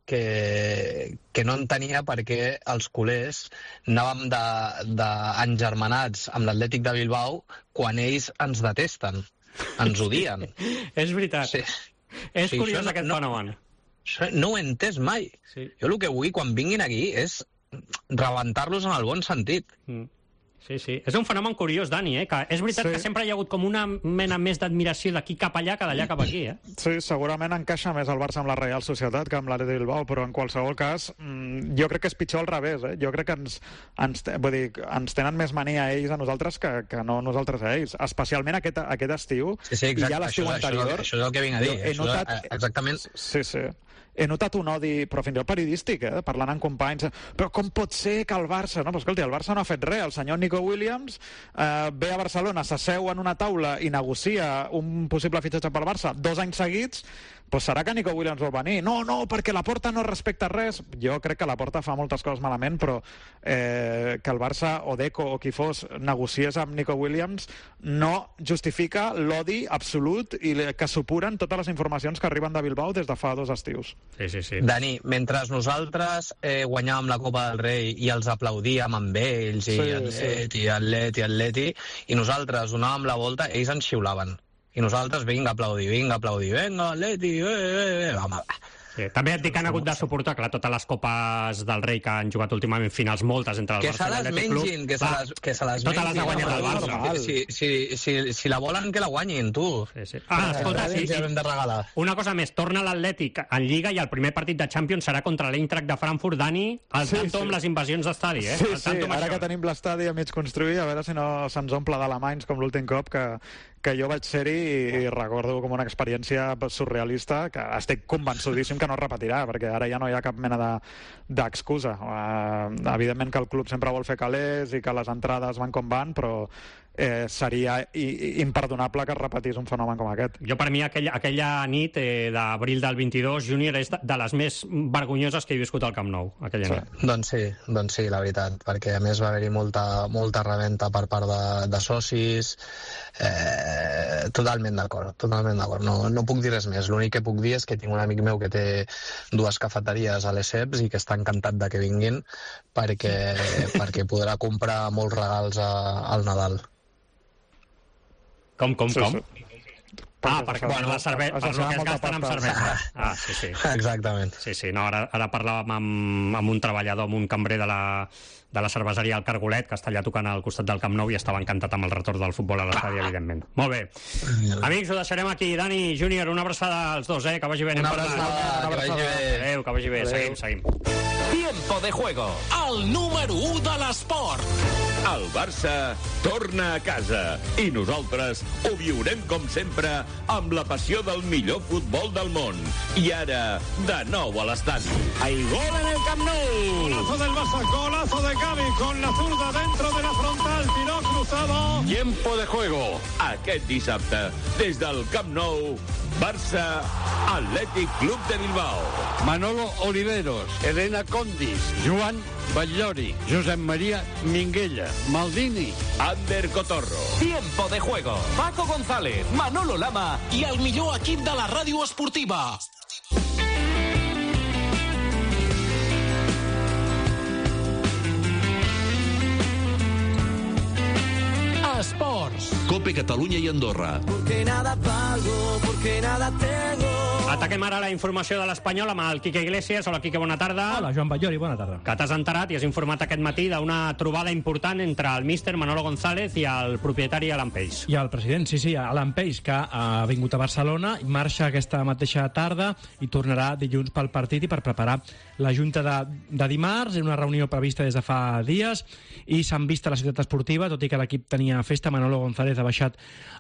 que no entenia per què els culers anàvem engermanats amb l'Atlètic de Bilbao quan ells ens detesten, ens odien. És veritat. És curiós aquest fenomen. No ho he entès mai. Jo el que vull quan vinguin aquí és rebentar-los en el bon sentit. Sí. És un fenomen curiós, Dani, que és veritat que sempre hi ha hagut com una mena més d'admiració d'aquí cap allà que d'allà cap aquí, Sí, segurament encaixa més el Barça amb la Real Societat que amb l'Atlètic Bilbao, però en qualsevol cas jo crec que és pitjor al revés, Jo crec que ens tenen més mania a ells a nosaltres que no nosaltres a ells, especialment aquest estiu. Sí, exacte, això és el que vinc a dir. Exactament. Sí. He notat un odi, però fins i tot periodístic, parlant amb companys. Però com pot ser que el Barça... No, però escolti, el Barça no ha fet res. El senyor Nico Williams ve a Barcelona, s'asseu en una taula i negocia un possible fitxatge pel Barça 2 anys seguits. Doncs serà que Nico Williams vol venir? No, perquè la Porta no respecta res. Jo crec que la Porta fa moltes coses malament, però que el Barça o Deco o qui fos negociés amb Nico Williams no justifica l'odi absolut i que supuren totes les informacions que arriben de Bilbao des de fa 2 estius. Sí. Dani, mentre nosaltres guanyàvem la Copa del Rei i els aplaudíem amb ells i Atleti, i nosaltres donàvem la volta, ells ens xiulaven. I nosaltres, vinga, aplaudir, venga, Atleti, home, Sí. També et dic que han hagut de suportar, clar, totes les copes del Rei que han jugat últimament finals, moltes entre el Barça i l'Atlètic Club. Que se les totes les ha guanyat el Barça. Si la volen, que la guanyin, tu. Sí. Escolta, sí. Una cosa més, torna l'Atlètic en Lliga i el primer partit de Champions serà contra l'Eintracht de Frankfurt. Dani, al tanto amb les invasions d'estadi, Sí, ara que tenim l'estadi a mig construir, a veure si no se'ns omple d'alemanys com l'últim cop que jo vaig ser-hi i recordo com una experiència surrealista que estic convençudíssim que no es repetirà, perquè ara ja no hi ha cap mena d'excusa. Evidentment que el club sempre vol fer calés i que les entrades van com van, però seria imperdonable que es repetís un fenomen com aquest. Jo, per mi, aquella nit d'abril del 22, Júnior, és de les més vergonyoses que he viscut al Camp Nou, aquella nit. Doncs sí, la veritat, perquè a més va haver-hi molta reventa per part de socis. Totalment d'acord. No puc dir res més. L'únic que puc dir és que tinc un amic meu que té 2 cafeteries a l'Esseps i que està encantat de que vinguin perquè podrà comprar molts regals al Nadal. Com? Perquè les cerveses que es gasten amb cervesa. Sí. Exactament. Sí, no, ara parlàvem amb un treballador, amb un cambrer de la cerveseria El Cargolet, que està allà tocant al costat del Camp Nou i estava encantat amb el retorn del futbol a l'estadi, evidentment. Molt bé. Amics, ho deixarem aquí. Dani, Júnior, una abraçada als dos, que vagi bé. Una abraçada, que vagi bé. Adéu, que vagi bé. Seguim. Tiempo de juego. El número 1 de l'esport. El Barça torna a casa i nosaltres ho viurem com sempre amb la passió del millor futbol del món. I ara, de nou a l'estadi. Hay gol en el Camp Nou. Golazo del Barça, golazo de Gavi con la zurda dentro de la frontal, tiró cruzado. Tiempo de juego. Aquest dissabte, des del Camp Nou, Barça, Atlètic Club de Bilbao. Manolo Oliveros, Elena Condis, Joan Batllori, Josep María Minguella, Maldini, Ander Cotorro. Tiempo de juego. Paco González, Manolo Lama i el millor equip de la ràdio esportiva. Esports. Cope Catalunya i Andorra. Porque nada valgo, porque nada tengo. Ataquem ara la informació de l'Espanyol amb el Quique Iglesias. Hola, Quique, bona tarda. Hola, Joan Batllori, bona tarda. Que t'has enterat i has informat aquest matí d'una trobada important entre el míster Manolo González i el propietari Alan Peix. I el president, sí, Alan Peix, que ha vingut a Barcelona, marxa aquesta mateixa tarda i tornarà dilluns pel partit i per preparar la junta de dimarts, una reunió prevista des de fa dies, i s'han vist a la ciutat esportiva, tot i que l'equip tenia festa. Manolo González ha baixat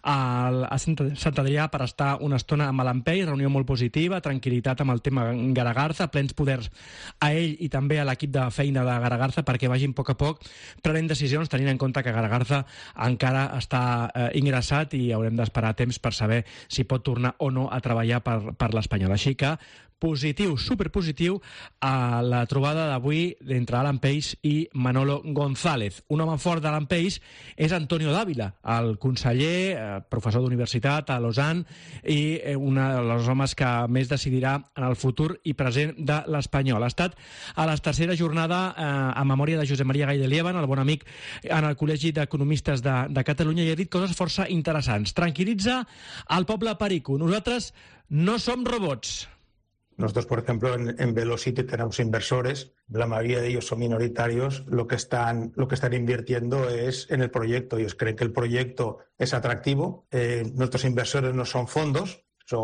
a Sant Adrià per estar una estona amb Alan Peix, reunió molt positiva, tranquil·litat amb el tema Garagarza, plens poders a ell i també a l'equip de feina de Garagarza perquè vagin a poc prenent decisions, tenint en compte que Garagarza encara està ingressat i haurem d'esperar temps per saber si pot tornar o no a treballar per l'Espanyol. Així que positiu, superpositiu a la trobada d'avui entre Alan Peix i Manolo González. Un home fort d'Alan Peix és Antonio Dávila, el conseller, professor d'universitat a Lausanne i un dels homes que més decidirà en el futur i present de l'Espanyol. Ha estat a la tercera jornada en memòria de Josep Maria Gay de Lieven, el bon amic en el Col·legi d'Economistes de Catalunya, i ha dit coses força interessants. Tranquil·litza el poble perico. Nosaltres no som robots. Nosotros, por ejemplo, en Velocity tenemos inversores, la mayoría de ellos son minoritarios, lo que están invirtiendo es en el proyecto. Ellos creen que el proyecto es atractivo. Nuestros inversores no son fondos,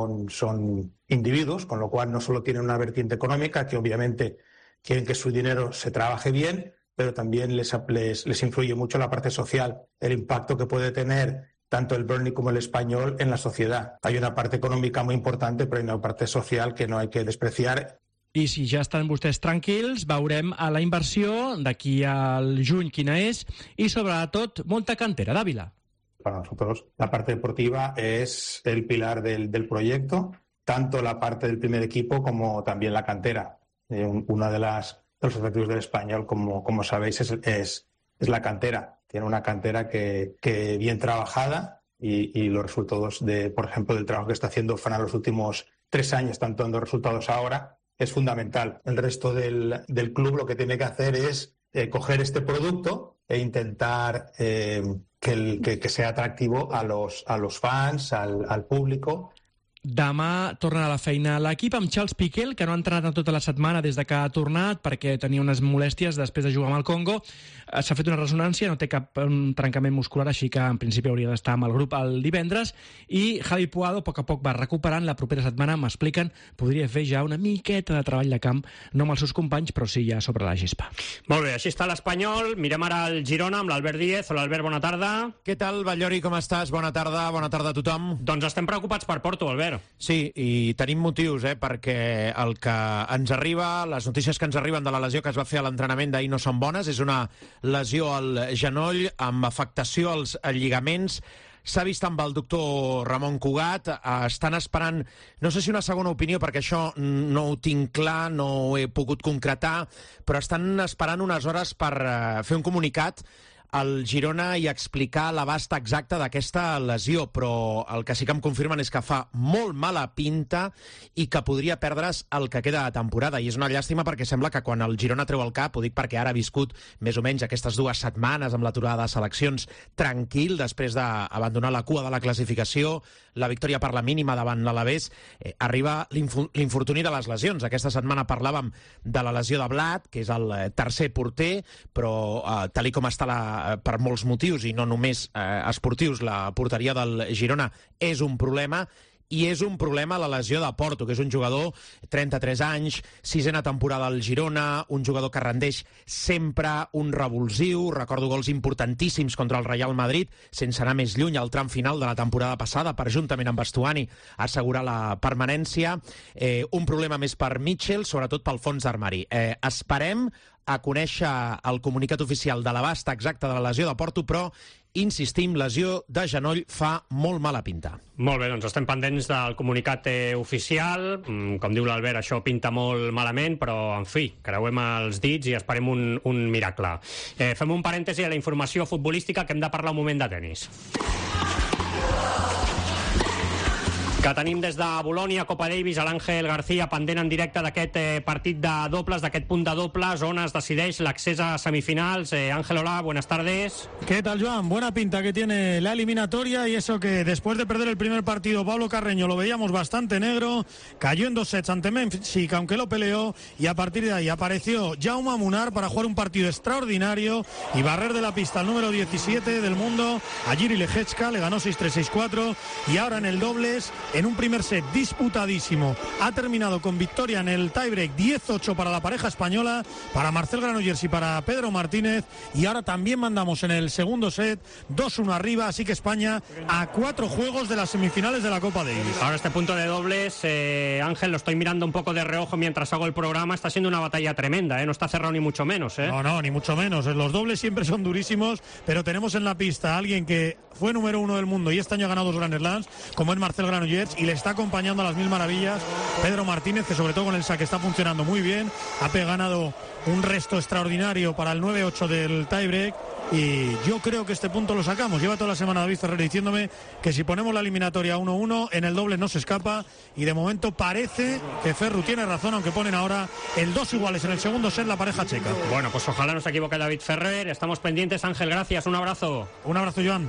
son individuos, con lo cual no solo tienen una vertiente económica, que obviamente quieren que su dinero se trabaje bien, pero también les influye mucho la parte social, el impacto que puede tener tanto el Burnley como el Espanyol en la sociedad. Hay una parte económica muy importante, pero hay una parte social que no hay que despreciar. I si ja estan vostès tranquils, veurem a la inversió d'aquí al juny quina és i, sobretot, molta cantera. Dávila. Para nosotros la parte deportiva es el pilar del proyecto, tanto la parte del primer equipo como también la cantera. Una de los objetivos del Espanyol, como sabéis, es la cantera. Tiene una cantera que bien trabajada y los resultados, por ejemplo, del trabajo que está haciendo Fran los últimos 3 años, tanto dando resultados ahora, es fundamental. El resto del club lo que tiene que hacer es coger este producto e intentar que sea atractivo a los fans, al público. demà torna a la feina l'equip amb Charles Piqué, que no ha entrenat tota la setmana des de que ha tornat perquè tenia unes molèsties després de jugar amb el Congo. S'ha fet una ressonància, no té cap trencament muscular, així que en principi hauria d'estar amb el grup el divendres. I Javi Puado a poc va recuperant. La propera setmana, m'expliquen, podria fer ja una miqueta de treball de camp, no amb els seus companys, però sí ja sobre la gespa. Molt bé, així està l'Espanyol. Mirem ara el Girona amb l'Albert Díez. Hola, Albert, bona tarda. Què tal, Batllori, com estàs? Bona tarda a tothom. Doncs estem preocupats per Porto, Albert. Sí, i tenim motius, perquè el que ens arriba, les notícies que ens arriben de la lesió que es va fer a l'entrenament d'ahir no són bones. És una lesió al genoll amb afectació als lligaments. S'ha vist amb el doctor Ramon Cugat, estan esperant, no sé si una segona opinió, perquè això no ho tinc clar, no ho he pogut concretar, però estan esperant unes hores per fer un comunicat al Girona i explicar l'abast exacte d'aquesta lesió, però el que sí que em confirmen és que fa molt mala pinta i que podria perdre's el que queda de temporada, i és una llàstima perquè sembla que quan el Girona treu el cap, ho dic perquè ara ha viscut més o menys aquestes 2 setmanes amb l'aturada de seleccions tranquil, després d'abandonar la cua de la classificació, la victòria per la mínima davant l'Alavés, arriba l'infortuni de les lesions. Aquesta setmana parlàvem de la lesió de Blat, que és el tercer porter, però tal com està per molts motius, i no només esportius, la porteria del Girona és un problema, i és un problema la lesió de Porto, que és un jugador 33 anys, 6a temporada al Girona, un jugador que rendeix sempre, un revulsiu, recordo gols importantíssims contra el Real Madrid, sense anar més lluny al tram final de la temporada passada, per juntament amb Bastuani assegurar la permanència, un problema més per Mitchell, sobretot pel fons d'armari. Esperem a conèixer el comunicat oficial de l'abast exacte de la lesió de Porto, però insistim, lesió de genoll fa molt mala pinta. Molt bé, doncs estem pendents del comunicat oficial. Com diu l'Albert, això pinta molt malament, però, en fi, creuem els dits i esperem un miracle. Fem un parèntesi a la informació futbolística, que hem de parlar un moment de tenis. Que tenim des de Bolònia, Copa Davis, a l'Àngel García, pendent en directe d'aquest partit de dobles, d'aquest punt de dobles, on es decideix l'accés a semifinals. Ángel, hola, buenas tardes. ¿Qué tal, Joan? Buena pinta que tiene la eliminatoria, y eso que después de perder el primer partido, Pablo Carreño lo veíamos bastante negro, cayó en 2 sets ante Memphis, aunque lo peleó, y a partir de ahí apareció Jaume Munar para jugar un partido extraordinario y barrer de la pista al número 17 del mundo, a Jiří Lehečka, le ganó 6-3, 6-4, y ahora en el dobles, en un primer set disputadísimo, ha terminado con victoria en el tiebreak 10-8 para la pareja española, para Marcel Granollers y para Pedro Martínez, y ahora también mandamos en el segundo set 2-1 arriba, así que España a 4 juegos de las semifinales de la Copa Davis. Ahora este punto de dobles, Ángel, lo estoy mirando un poco de reojo mientras hago el programa, está siendo una batalla tremenda, no está cerrado ni mucho menos. No, ni mucho menos, los dobles siempre son durísimos, pero tenemos en la pista a alguien que fue número 1 del mundo y este año ha ganado 2 Grand Slams, como es Marcel Granollers, y le está acompañando a las mil maravillas Pedro Martínez, que sobre todo con el saque está funcionando muy bien, ha ganado un resto extraordinario para el 9-8 del tiebreak, y yo creo que este punto lo sacamos. Lleva toda la semana David Ferrer diciéndome que si ponemos la eliminatoria 1-1, en el doble no se escapa, y de momento parece que Ferru tiene razón, aunque ponen ahora el 2 iguales en el segundo set la pareja checa. Bueno, pues ojalá no se equivoque David Ferrer, estamos pendientes. Ángel, gracias, un abrazo. Un abrazo, Joan.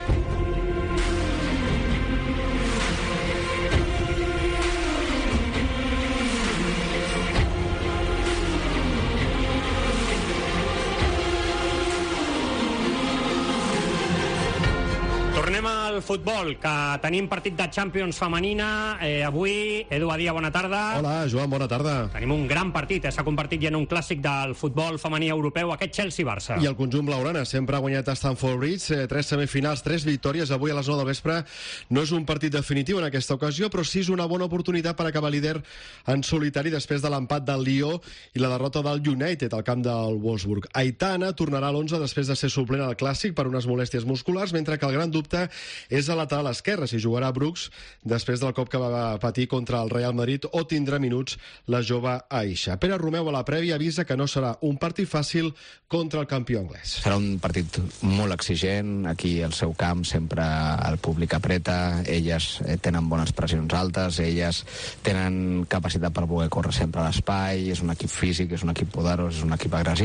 Tornem al futbol, que tenim partit de Champions femenina. Avui, Edu Badia, bona tarda. Hola, Joan, bona tarda. Tenim un gran partit, s'ha convertit ja en un clàssic del futbol femení europeu, aquest Chelsea-Barça. I el conjunt blaugrana sempre ha guanyat a Stamford Bridge, 3 semifinals, 3 victòries. Avui a les 9 del vespre no és un partit definitiu en aquesta ocasió, però sí és una bona oportunitat per acabar líder en solitari després de l'empat del Lió i la derrota del United al camp del Wolfsburg. Aitana tornarà a l'11 després de ser suplent al clàssic per unes molèsties musculars, mentre que el gran dubte és a lateral esquerre, si jugarà Brooks després del cop que va patir contra el Real Madrid, o tindrà minuts la jove Aisha. Pere Romeu a la prèvia avisa que no serà un partit fàcil contra el campió anglès. Serà un partit molt exigent, aquí al seu camp sempre el públic apreta, elles tenen bones pressions altes, elles tenen capacitat per poder córrer sempre a l'espai, és un equip físic, és un equip poderós, és un equip agressiu.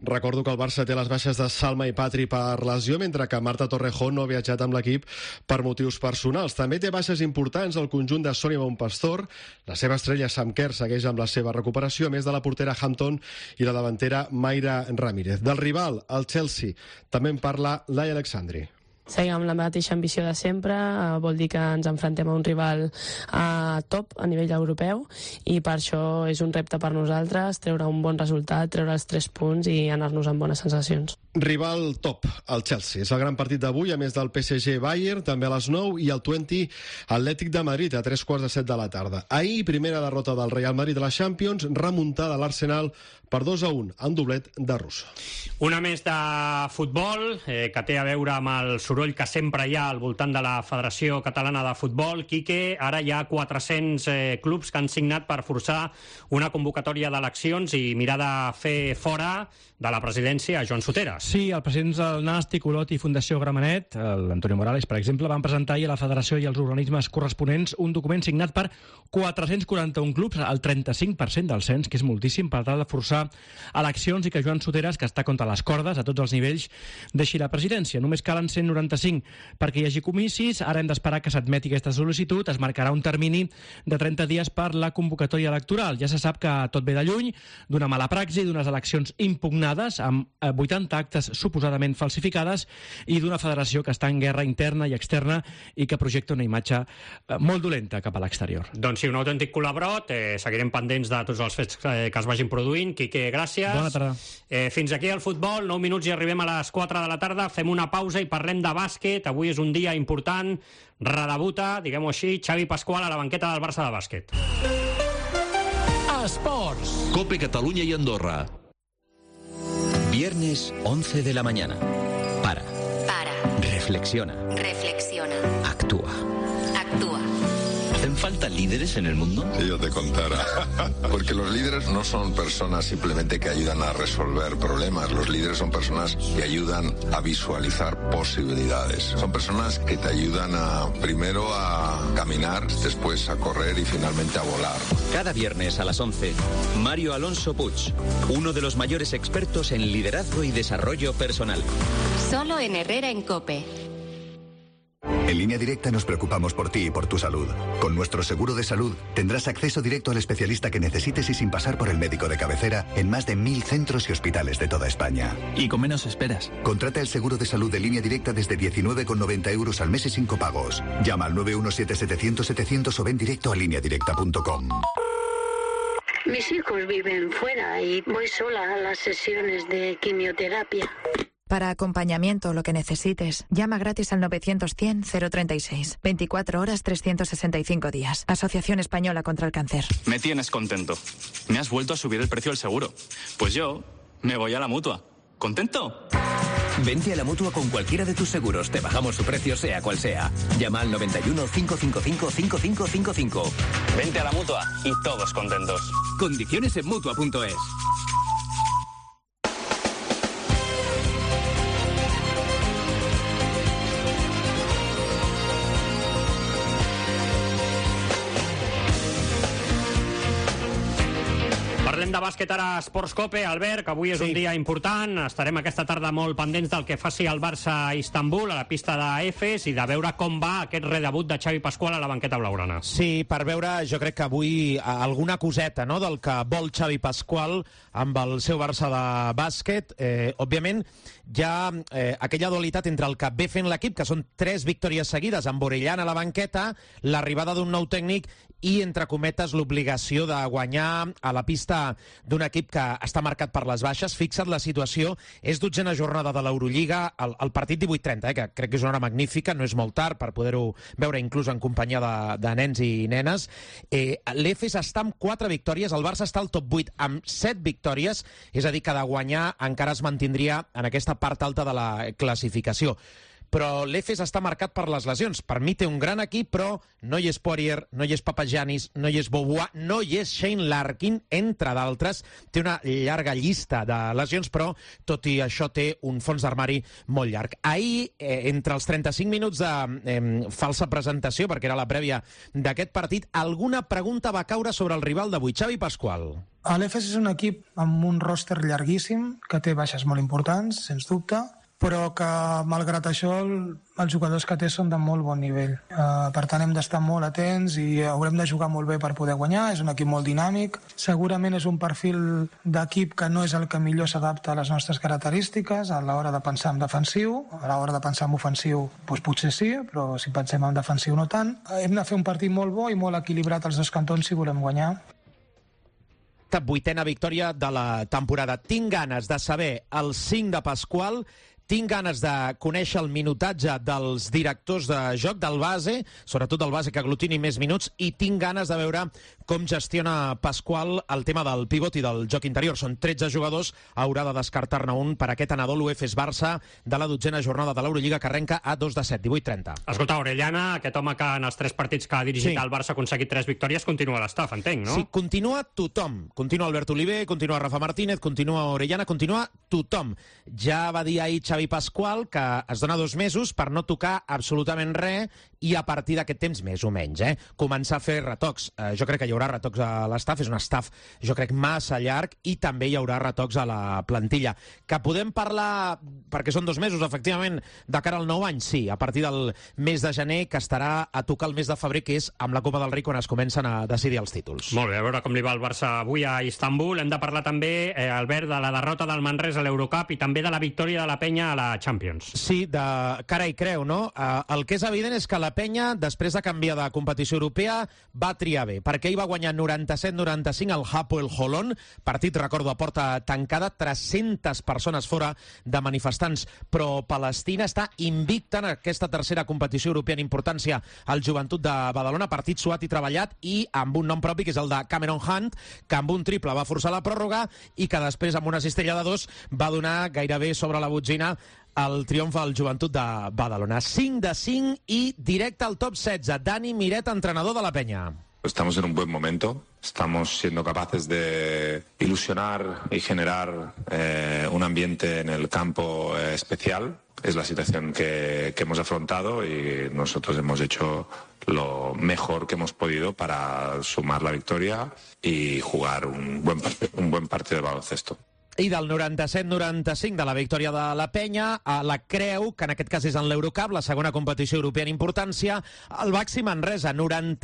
Recordo que el Barça té les baixes de Salma i Patri per lesió, mentre que Marta Torrejón no ha viatjat amb l'equip per motius personals. També té baixes importants el conjunt de Sònia Bonpastor. La seva estrella Sam Kerr segueix amb la seva recuperació, a més de la portera Hampton i la davantera Mayra Ramírez. Del rival, el Chelsea, també en parla Laia Alexandri. Seguim amb la mateixa ambició de sempre, vol dir que ens enfrontem a un rival top a nivell europeu i per això és un repte per nosaltres treure un bon resultat, treure els 3 punts i anar-nos amb bones sensacions. Rival top, el Chelsea. És el gran partit d'avui, a més del PSG Bayern, també a les 9, i el 20 Atlètic de Madrid a 3:15 de la tarda. Ahir, primera derrota del Real Madrid a la Champions, remuntada a l'Arsenal per 2-1, en doblet de Russo. Una més de futbol, que té a veure amb el soroll que sempre hi ha al voltant de la Federació Catalana de Futbol. Quique, ara hi ha 400 clubs que han signat per forçar una convocatòria d'eleccions i mirar de fer fora de la presidència a Joan Soteras. Sí, els presidents del Nàstic, Olot i Fundació Gramenet, l'Antonio Morales, per exemple, van presentar ahir a la Federació i als organismes corresponents un document signat per 441 clubs, el 35% del cens, que és moltíssim, per tal de forçar eleccions i que Joan Soteras, que està contra les cordes a tots els nivells, deixi la presidència. Només calen 195 perquè hi hagi comicis. Ara hem d'esperar que s'admeti aquesta sol·licitud. Es marcarà un termini de 30 dies per la convocatòria electoral. Ja se sap que tot ve de lluny, d'una mala praxi, d'unes eleccions impugnades amb 80 actes suposadament falsificades i d'una federació que està en guerra interna i externa i que projecta una imatge molt dolenta cap a l'exterior. Doncs sí, un autèntic colabrot. Seguirem pendents de tots els fets que es vagin produint. Quique, gràcies. Bona tarda. Fins aquí el futbol, 9 minuts i arribem a les 4 de la tarda. Fem una pausa i parlem de bàsquet. Avui és un dia important. Redebuta, diguem-ho així, Xavi Pasqual a la banqueta del Barça de bàsquet. Esports. Cope Catalunya y Andorra. Viernes 11 de la mañana. Para. Reflexiona. Actúa. ¿Hacen falta líderes en el mundo? Si yo te contara. Porque los líderes no son personas simplemente que ayudan a resolver problemas. Los líderes son personas que ayudan a visualizar posibilidades. Son personas que te ayudan primero a caminar, después a correr y finalmente a volar. Cada viernes a las 11, Mario Alonso Puig, uno de los mayores expertos en liderazgo y desarrollo personal. Solo en Herrera en COPE. En Línea Directa nos preocupamos por ti y por tu salud. Con nuestro seguro de salud tendrás acceso directo al especialista que necesites y sin pasar por el médico de cabecera en más de 1000 centros y hospitales de toda España. Y con menos esperas. Contrata el seguro de salud de Línea Directa desde 19,90 euros al mes y sin copagos. Llama al 917-700-700 o ven directo a lineadirecta.com. Mis hijos viven fuera y voy sola a las sesiones de quimioterapia. Para acompañamiento o lo que necesites, llama gratis al 900-100-036. 24 horas, 365 días. Asociación Española contra el Cáncer. Me tienes contento. Me has vuelto a subir el precio del seguro. Pues yo me voy a la Mutua. ¿Contento? Vente a la Mutua con cualquiera de tus seguros. Te bajamos su precio sea cual sea. Llama al 91 555 5555. Vente a la Mutua y todos contentos. Condiciones en Mutua.es. Parlem de bàsquet ara a Esports Cope. Albert, que avui és un dia important. Estarem aquesta tarda molt pendents del que faci el Barça a Istanbul, a la pista d'Efes, i de veure com va aquest redebut de Xavi Pasqual a la banqueta blaugrana. Sí, per veure, jo crec que avui alguna coseta, no?, del que vol Xavi Pasqual amb el seu Barça de bàsquet. Òbviament, hi ha aquella dualitat entre el que ve fent l'equip, que són 3 victòries seguides amb Orellana a la banqueta, l'arribada d'un nou tècnic i, entre cometes, l'obligació de guanyar a la pista d'un equip que està marcat per les baixes. Fixa't la situació, és 12a jornada de l'Eurolliga, el partit 18:30, que crec que és una hora magnífica, no és molt tard per poder-ho veure inclús en companyia de nens i nenes. L'Efes està amb 4 victòries, el Barça està al top 8 amb 7 victòries, és a dir, que de guanyar encara es mantindria en aquesta part alta de la classificació. però l'Efes està marcat per les lesions. Per mi té un gran equip, però no hi és Poirier, no hi és Papagiannis, no hi és Beaubois, no hi és Shane Larkin, entre d'altres. Té una llarga llista de lesions, però tot i això té un fons d'armari molt llarg. Ahir, entre els 35 minuts de falsa presentació, perquè era la prèvia d'aquest partit, alguna pregunta va caure sobre el rival d'avui, Xavi Pasqual. L'Efes és un equip amb un roster llarguíssim, que té baixes molt importants, sens dubte, però que, malgrat això, els jugadors que té són de molt bon nivell. Per tant, hem d'estar molt atents i haurem de jugar molt bé per poder guanyar. És un equip molt dinàmic. Segurament és un perfil d'equip que no és el que millor s'adapta a les nostres característiques a l'hora de pensar en defensiu. A l'hora de pensar en ofensiu, doncs potser sí, però si pensem en defensiu no tant. Hem de fer un partit molt bo i molt equilibrat als dos cantons si volem guanyar. 8ª victòria de la temporada. Tinc ganes de saber el 5 de Pasqual, tinc ganes de conèixer el minutatge dels directors de joc, del base, sobretot del base que aglutini més minuts, i tinc ganes de veure com gestiona Pasqual el tema del pivot i del joc interior. Són 13 jugadors, haurà de descartar-ne un per aquest Anadolu Efes Barça de la 12ª jornada de l'Eurolliga, que arrenca a 2 de 7, 18-30. Escolta, Orellana, aquest home que en els 3 partits que ha dirigit el Barça ha aconseguit 3 victòries, continua a l'estaf, entenc, no? Sí, continua tothom. Continua Albert Oliver, continua Rafa Martínez, continua Orellana, continua tothom. Ja va dir ahir Xavi Pasqual que es dona 2 mesos per no tocar absolutament res i a partir d'aquest temps, més o menys, començar a fer retocs. Jo crec que hi haurà retocs a l'estaf, és un estaf, jo crec, massa llarg, i també hi haurà retocs a la plantilla. Que podem parlar, perquè són 2 mesos, efectivament, de cara al nou any? Sí, a partir del mes de gener, que estarà a tocar el mes de febrer, que és amb la Copa del Rei quan es comencen a decidir els títols. Molt bé, a veure com li va el Barça avui a Istanbul. Hem de parlar també, Albert, de la derrota del Manresa a l'Eurocup i també de la victòria de la Penya a la Champions. Sí, de cara i creu, no? El que és evident és que la Penya, després de canviar de competició europea, va triar bé, perquè ell va guanyar 97-95 al Hapoel Holon, partit, recordo, a porta tancada, 300 persones fora de manifestants, però Palestina està invicta en aquesta tercera competició europea en importància al Joventut de Badalona, partit suat i treballat, i amb un nom propi, que és el de Cameron Hunt, que amb un triple va forçar la pròrroga i que després, amb una cistella de 2, va donar gairebé sobre la botzina el triomf al Joventut de Badalona. 5 de 5 i directe al top 16. Dani Miret, entrenador de la Peña. Estamos en un buen momento, estamos siendo capaces de ilusionar y generar un ambiente en el campo especial. Es la situación que hemos afrontado y nosotros hemos hecho lo mejor que hemos podido para sumar la victoria y jugar un buen partido de baloncesto. I del 97-95 de la victòria de la Penya a la Creu, que en aquest cas és en l'Eurocup, la segona competició europea en importància, el Baxi Manresa,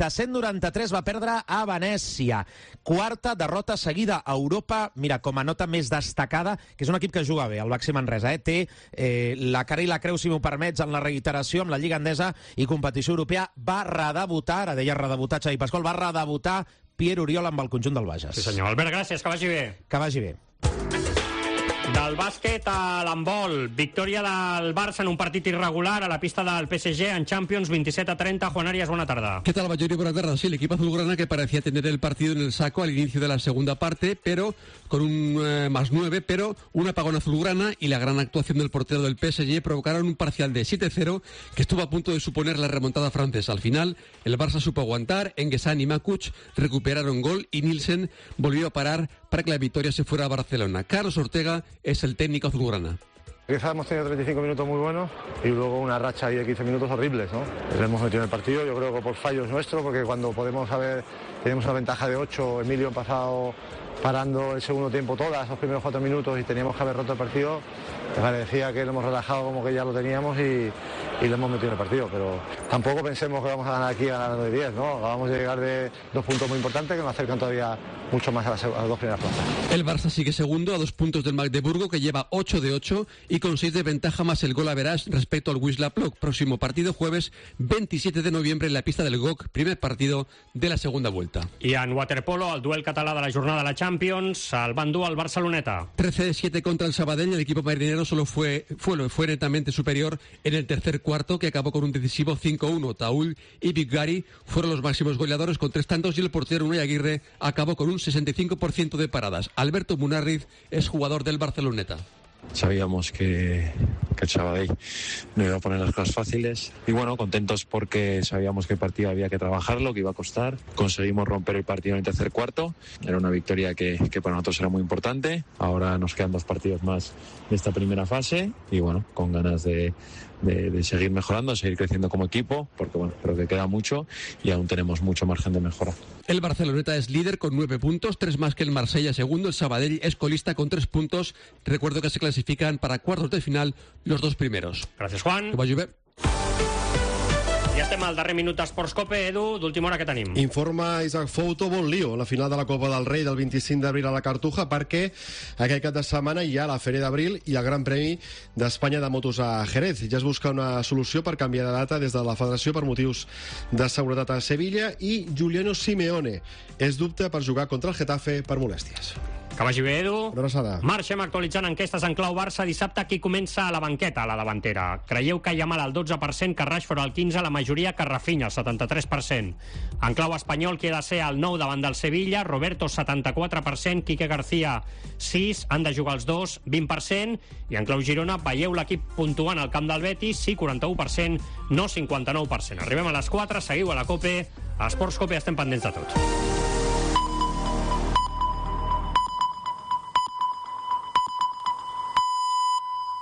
97-93, va perdre a Venècia. 4ª derrota seguida a Europa, mira, com a nota més destacada, que és un equip que juga bé, el Baxi Manresa. Té la cara i la creu, si m'ho permets, en la reiteració amb la Lliga Endesa i competició europea. Va redebutar, ara deia redebutar Xavi Pasqual, va redebutar Pierre Oriol amb el conjunt del Bages. Sí senyor. Albert, gràcies, que vagi bé. Que vagi bé. Del bàsquet a l'handbol, victòria del Barça en un partit irregular a la pista del PSG en Champions, 27-30. Juan Arias, buena tarde. ¿Qué tal, Bayori? Buena tarde. Sí, el equipo azulgrana que parecía tener el partido en el saco al inicio de la segunda parte, pero con un +9, pero un apagón azulgrana y la gran actuación del portero del PSG provocaron un parcial de 7-0 que estuvo a punto de suponer la remontada francesa. Al final, el Barça supo aguantar, Enguesán y Makuch recuperaron gol y Nielsen volvió a parar para que la victoria se fuera a Barcelona. Carlos Ortega es el técnico azulgrana. Quizás hemos tenido 35 minutos muy buenos y luego una racha ahí de 15 minutos horribles, ¿no? Le hemos metido en el partido, yo creo que por fallos nuestros, porque cuando tenemos una ventaja de 8, Emilio ha pasado parando el segundo tiempo todas, esos primeros 4 minutos, y teníamos que haber roto el partido. Me parecía que lo hemos relajado como que ya lo teníamos y le hemos metido en el partido, pero tampoco pensemos que vamos a ganar aquí ganando de 10, ¿no? Acabamos de llegar de 2 puntos muy importantes que nos acercan todavía mucho más a las 2 primeras plazas. El Barça sigue segundo a 2 puntos del Magdeburgo, que lleva 8 de 8 y con 6 de ventaja más el gol average respecto al Wisla Plock. Próximo partido jueves 27 de noviembre en la pista del GOC, primer partido de la segunda vuelta. I en waterpolo, el duel català de la jornada de la Champions, el van dur al Barceloneta. 13-7 contra el Sabadell. El equipo marinero solo fue netamente superior en el tercer cuarto, que acabó con un decisivo 5-1. Taúl y Big Gary fueron los máximos goleadores con 3 tantos y el portero Unai Aguirre acabó con un 65% de paradas. Alberto Munarriz es jugador del Barceloneta. Sabíamos que que el Sabadell no iba a poner las cosas fáciles. Y bueno, contentos porque sabíamos que el partido había que trabajarlo, que iba a costar. Conseguimos romper el partido en el tercer cuarto. Era una victoria que para nosotros era muy importante. Ahora nos quedan 2 partidos más de esta primera fase y bueno, con ganas de seguir mejorando, seguir creciendo como equipo, porque bueno, creo que queda mucho y aún tenemos mucho margen de mejora. El Barceloneta es líder con 9 puntos, 3 más que el Marsella segundo. El Sabadell es colista con 3 puntos. Recuerdo que se clasifican para cuartos de final los 2 primeros. Gràcies, Juan. Que vagi bé. Ja estem al darrer minut d'Esports Cope. Edu, d'última hora, què tenim? Informa Isaac Fouto, bon lío, la final de la Copa del Rei del 25 d'abril a la Cartuja, perquè aquest cap de setmana hi ha la Fèria d'Abril i el Gran Premi d'Espanya de motos a Jerez. Ja es busca una solució per canviar de data des de la Federació per motius de seguretat a Sevilla i Giuliano Simeone és dubte per jugar contra el Getafe per molèsties. Que vagi bé, Edu. Una abraçada. Marxem actualitzant enquestes en clau Barça. Dissabte qui comença a la banqueta, a la davantera? Creieu que Yamal al 12%, que Rashford al 15%, la majoria que Rafinha, el 73%. En clau espanyol qui ha de ser el 9 davant del Sevilla? Roberto, 74%, Quique García, 6%, han de jugar els dos, 20%, i en clau Girona veieu l'equip puntuant al camp del Betis, sí, 41%, no 59%. Arribem a les 4, seguiu a la COPE, a Esports Cope, estem pendents de tot.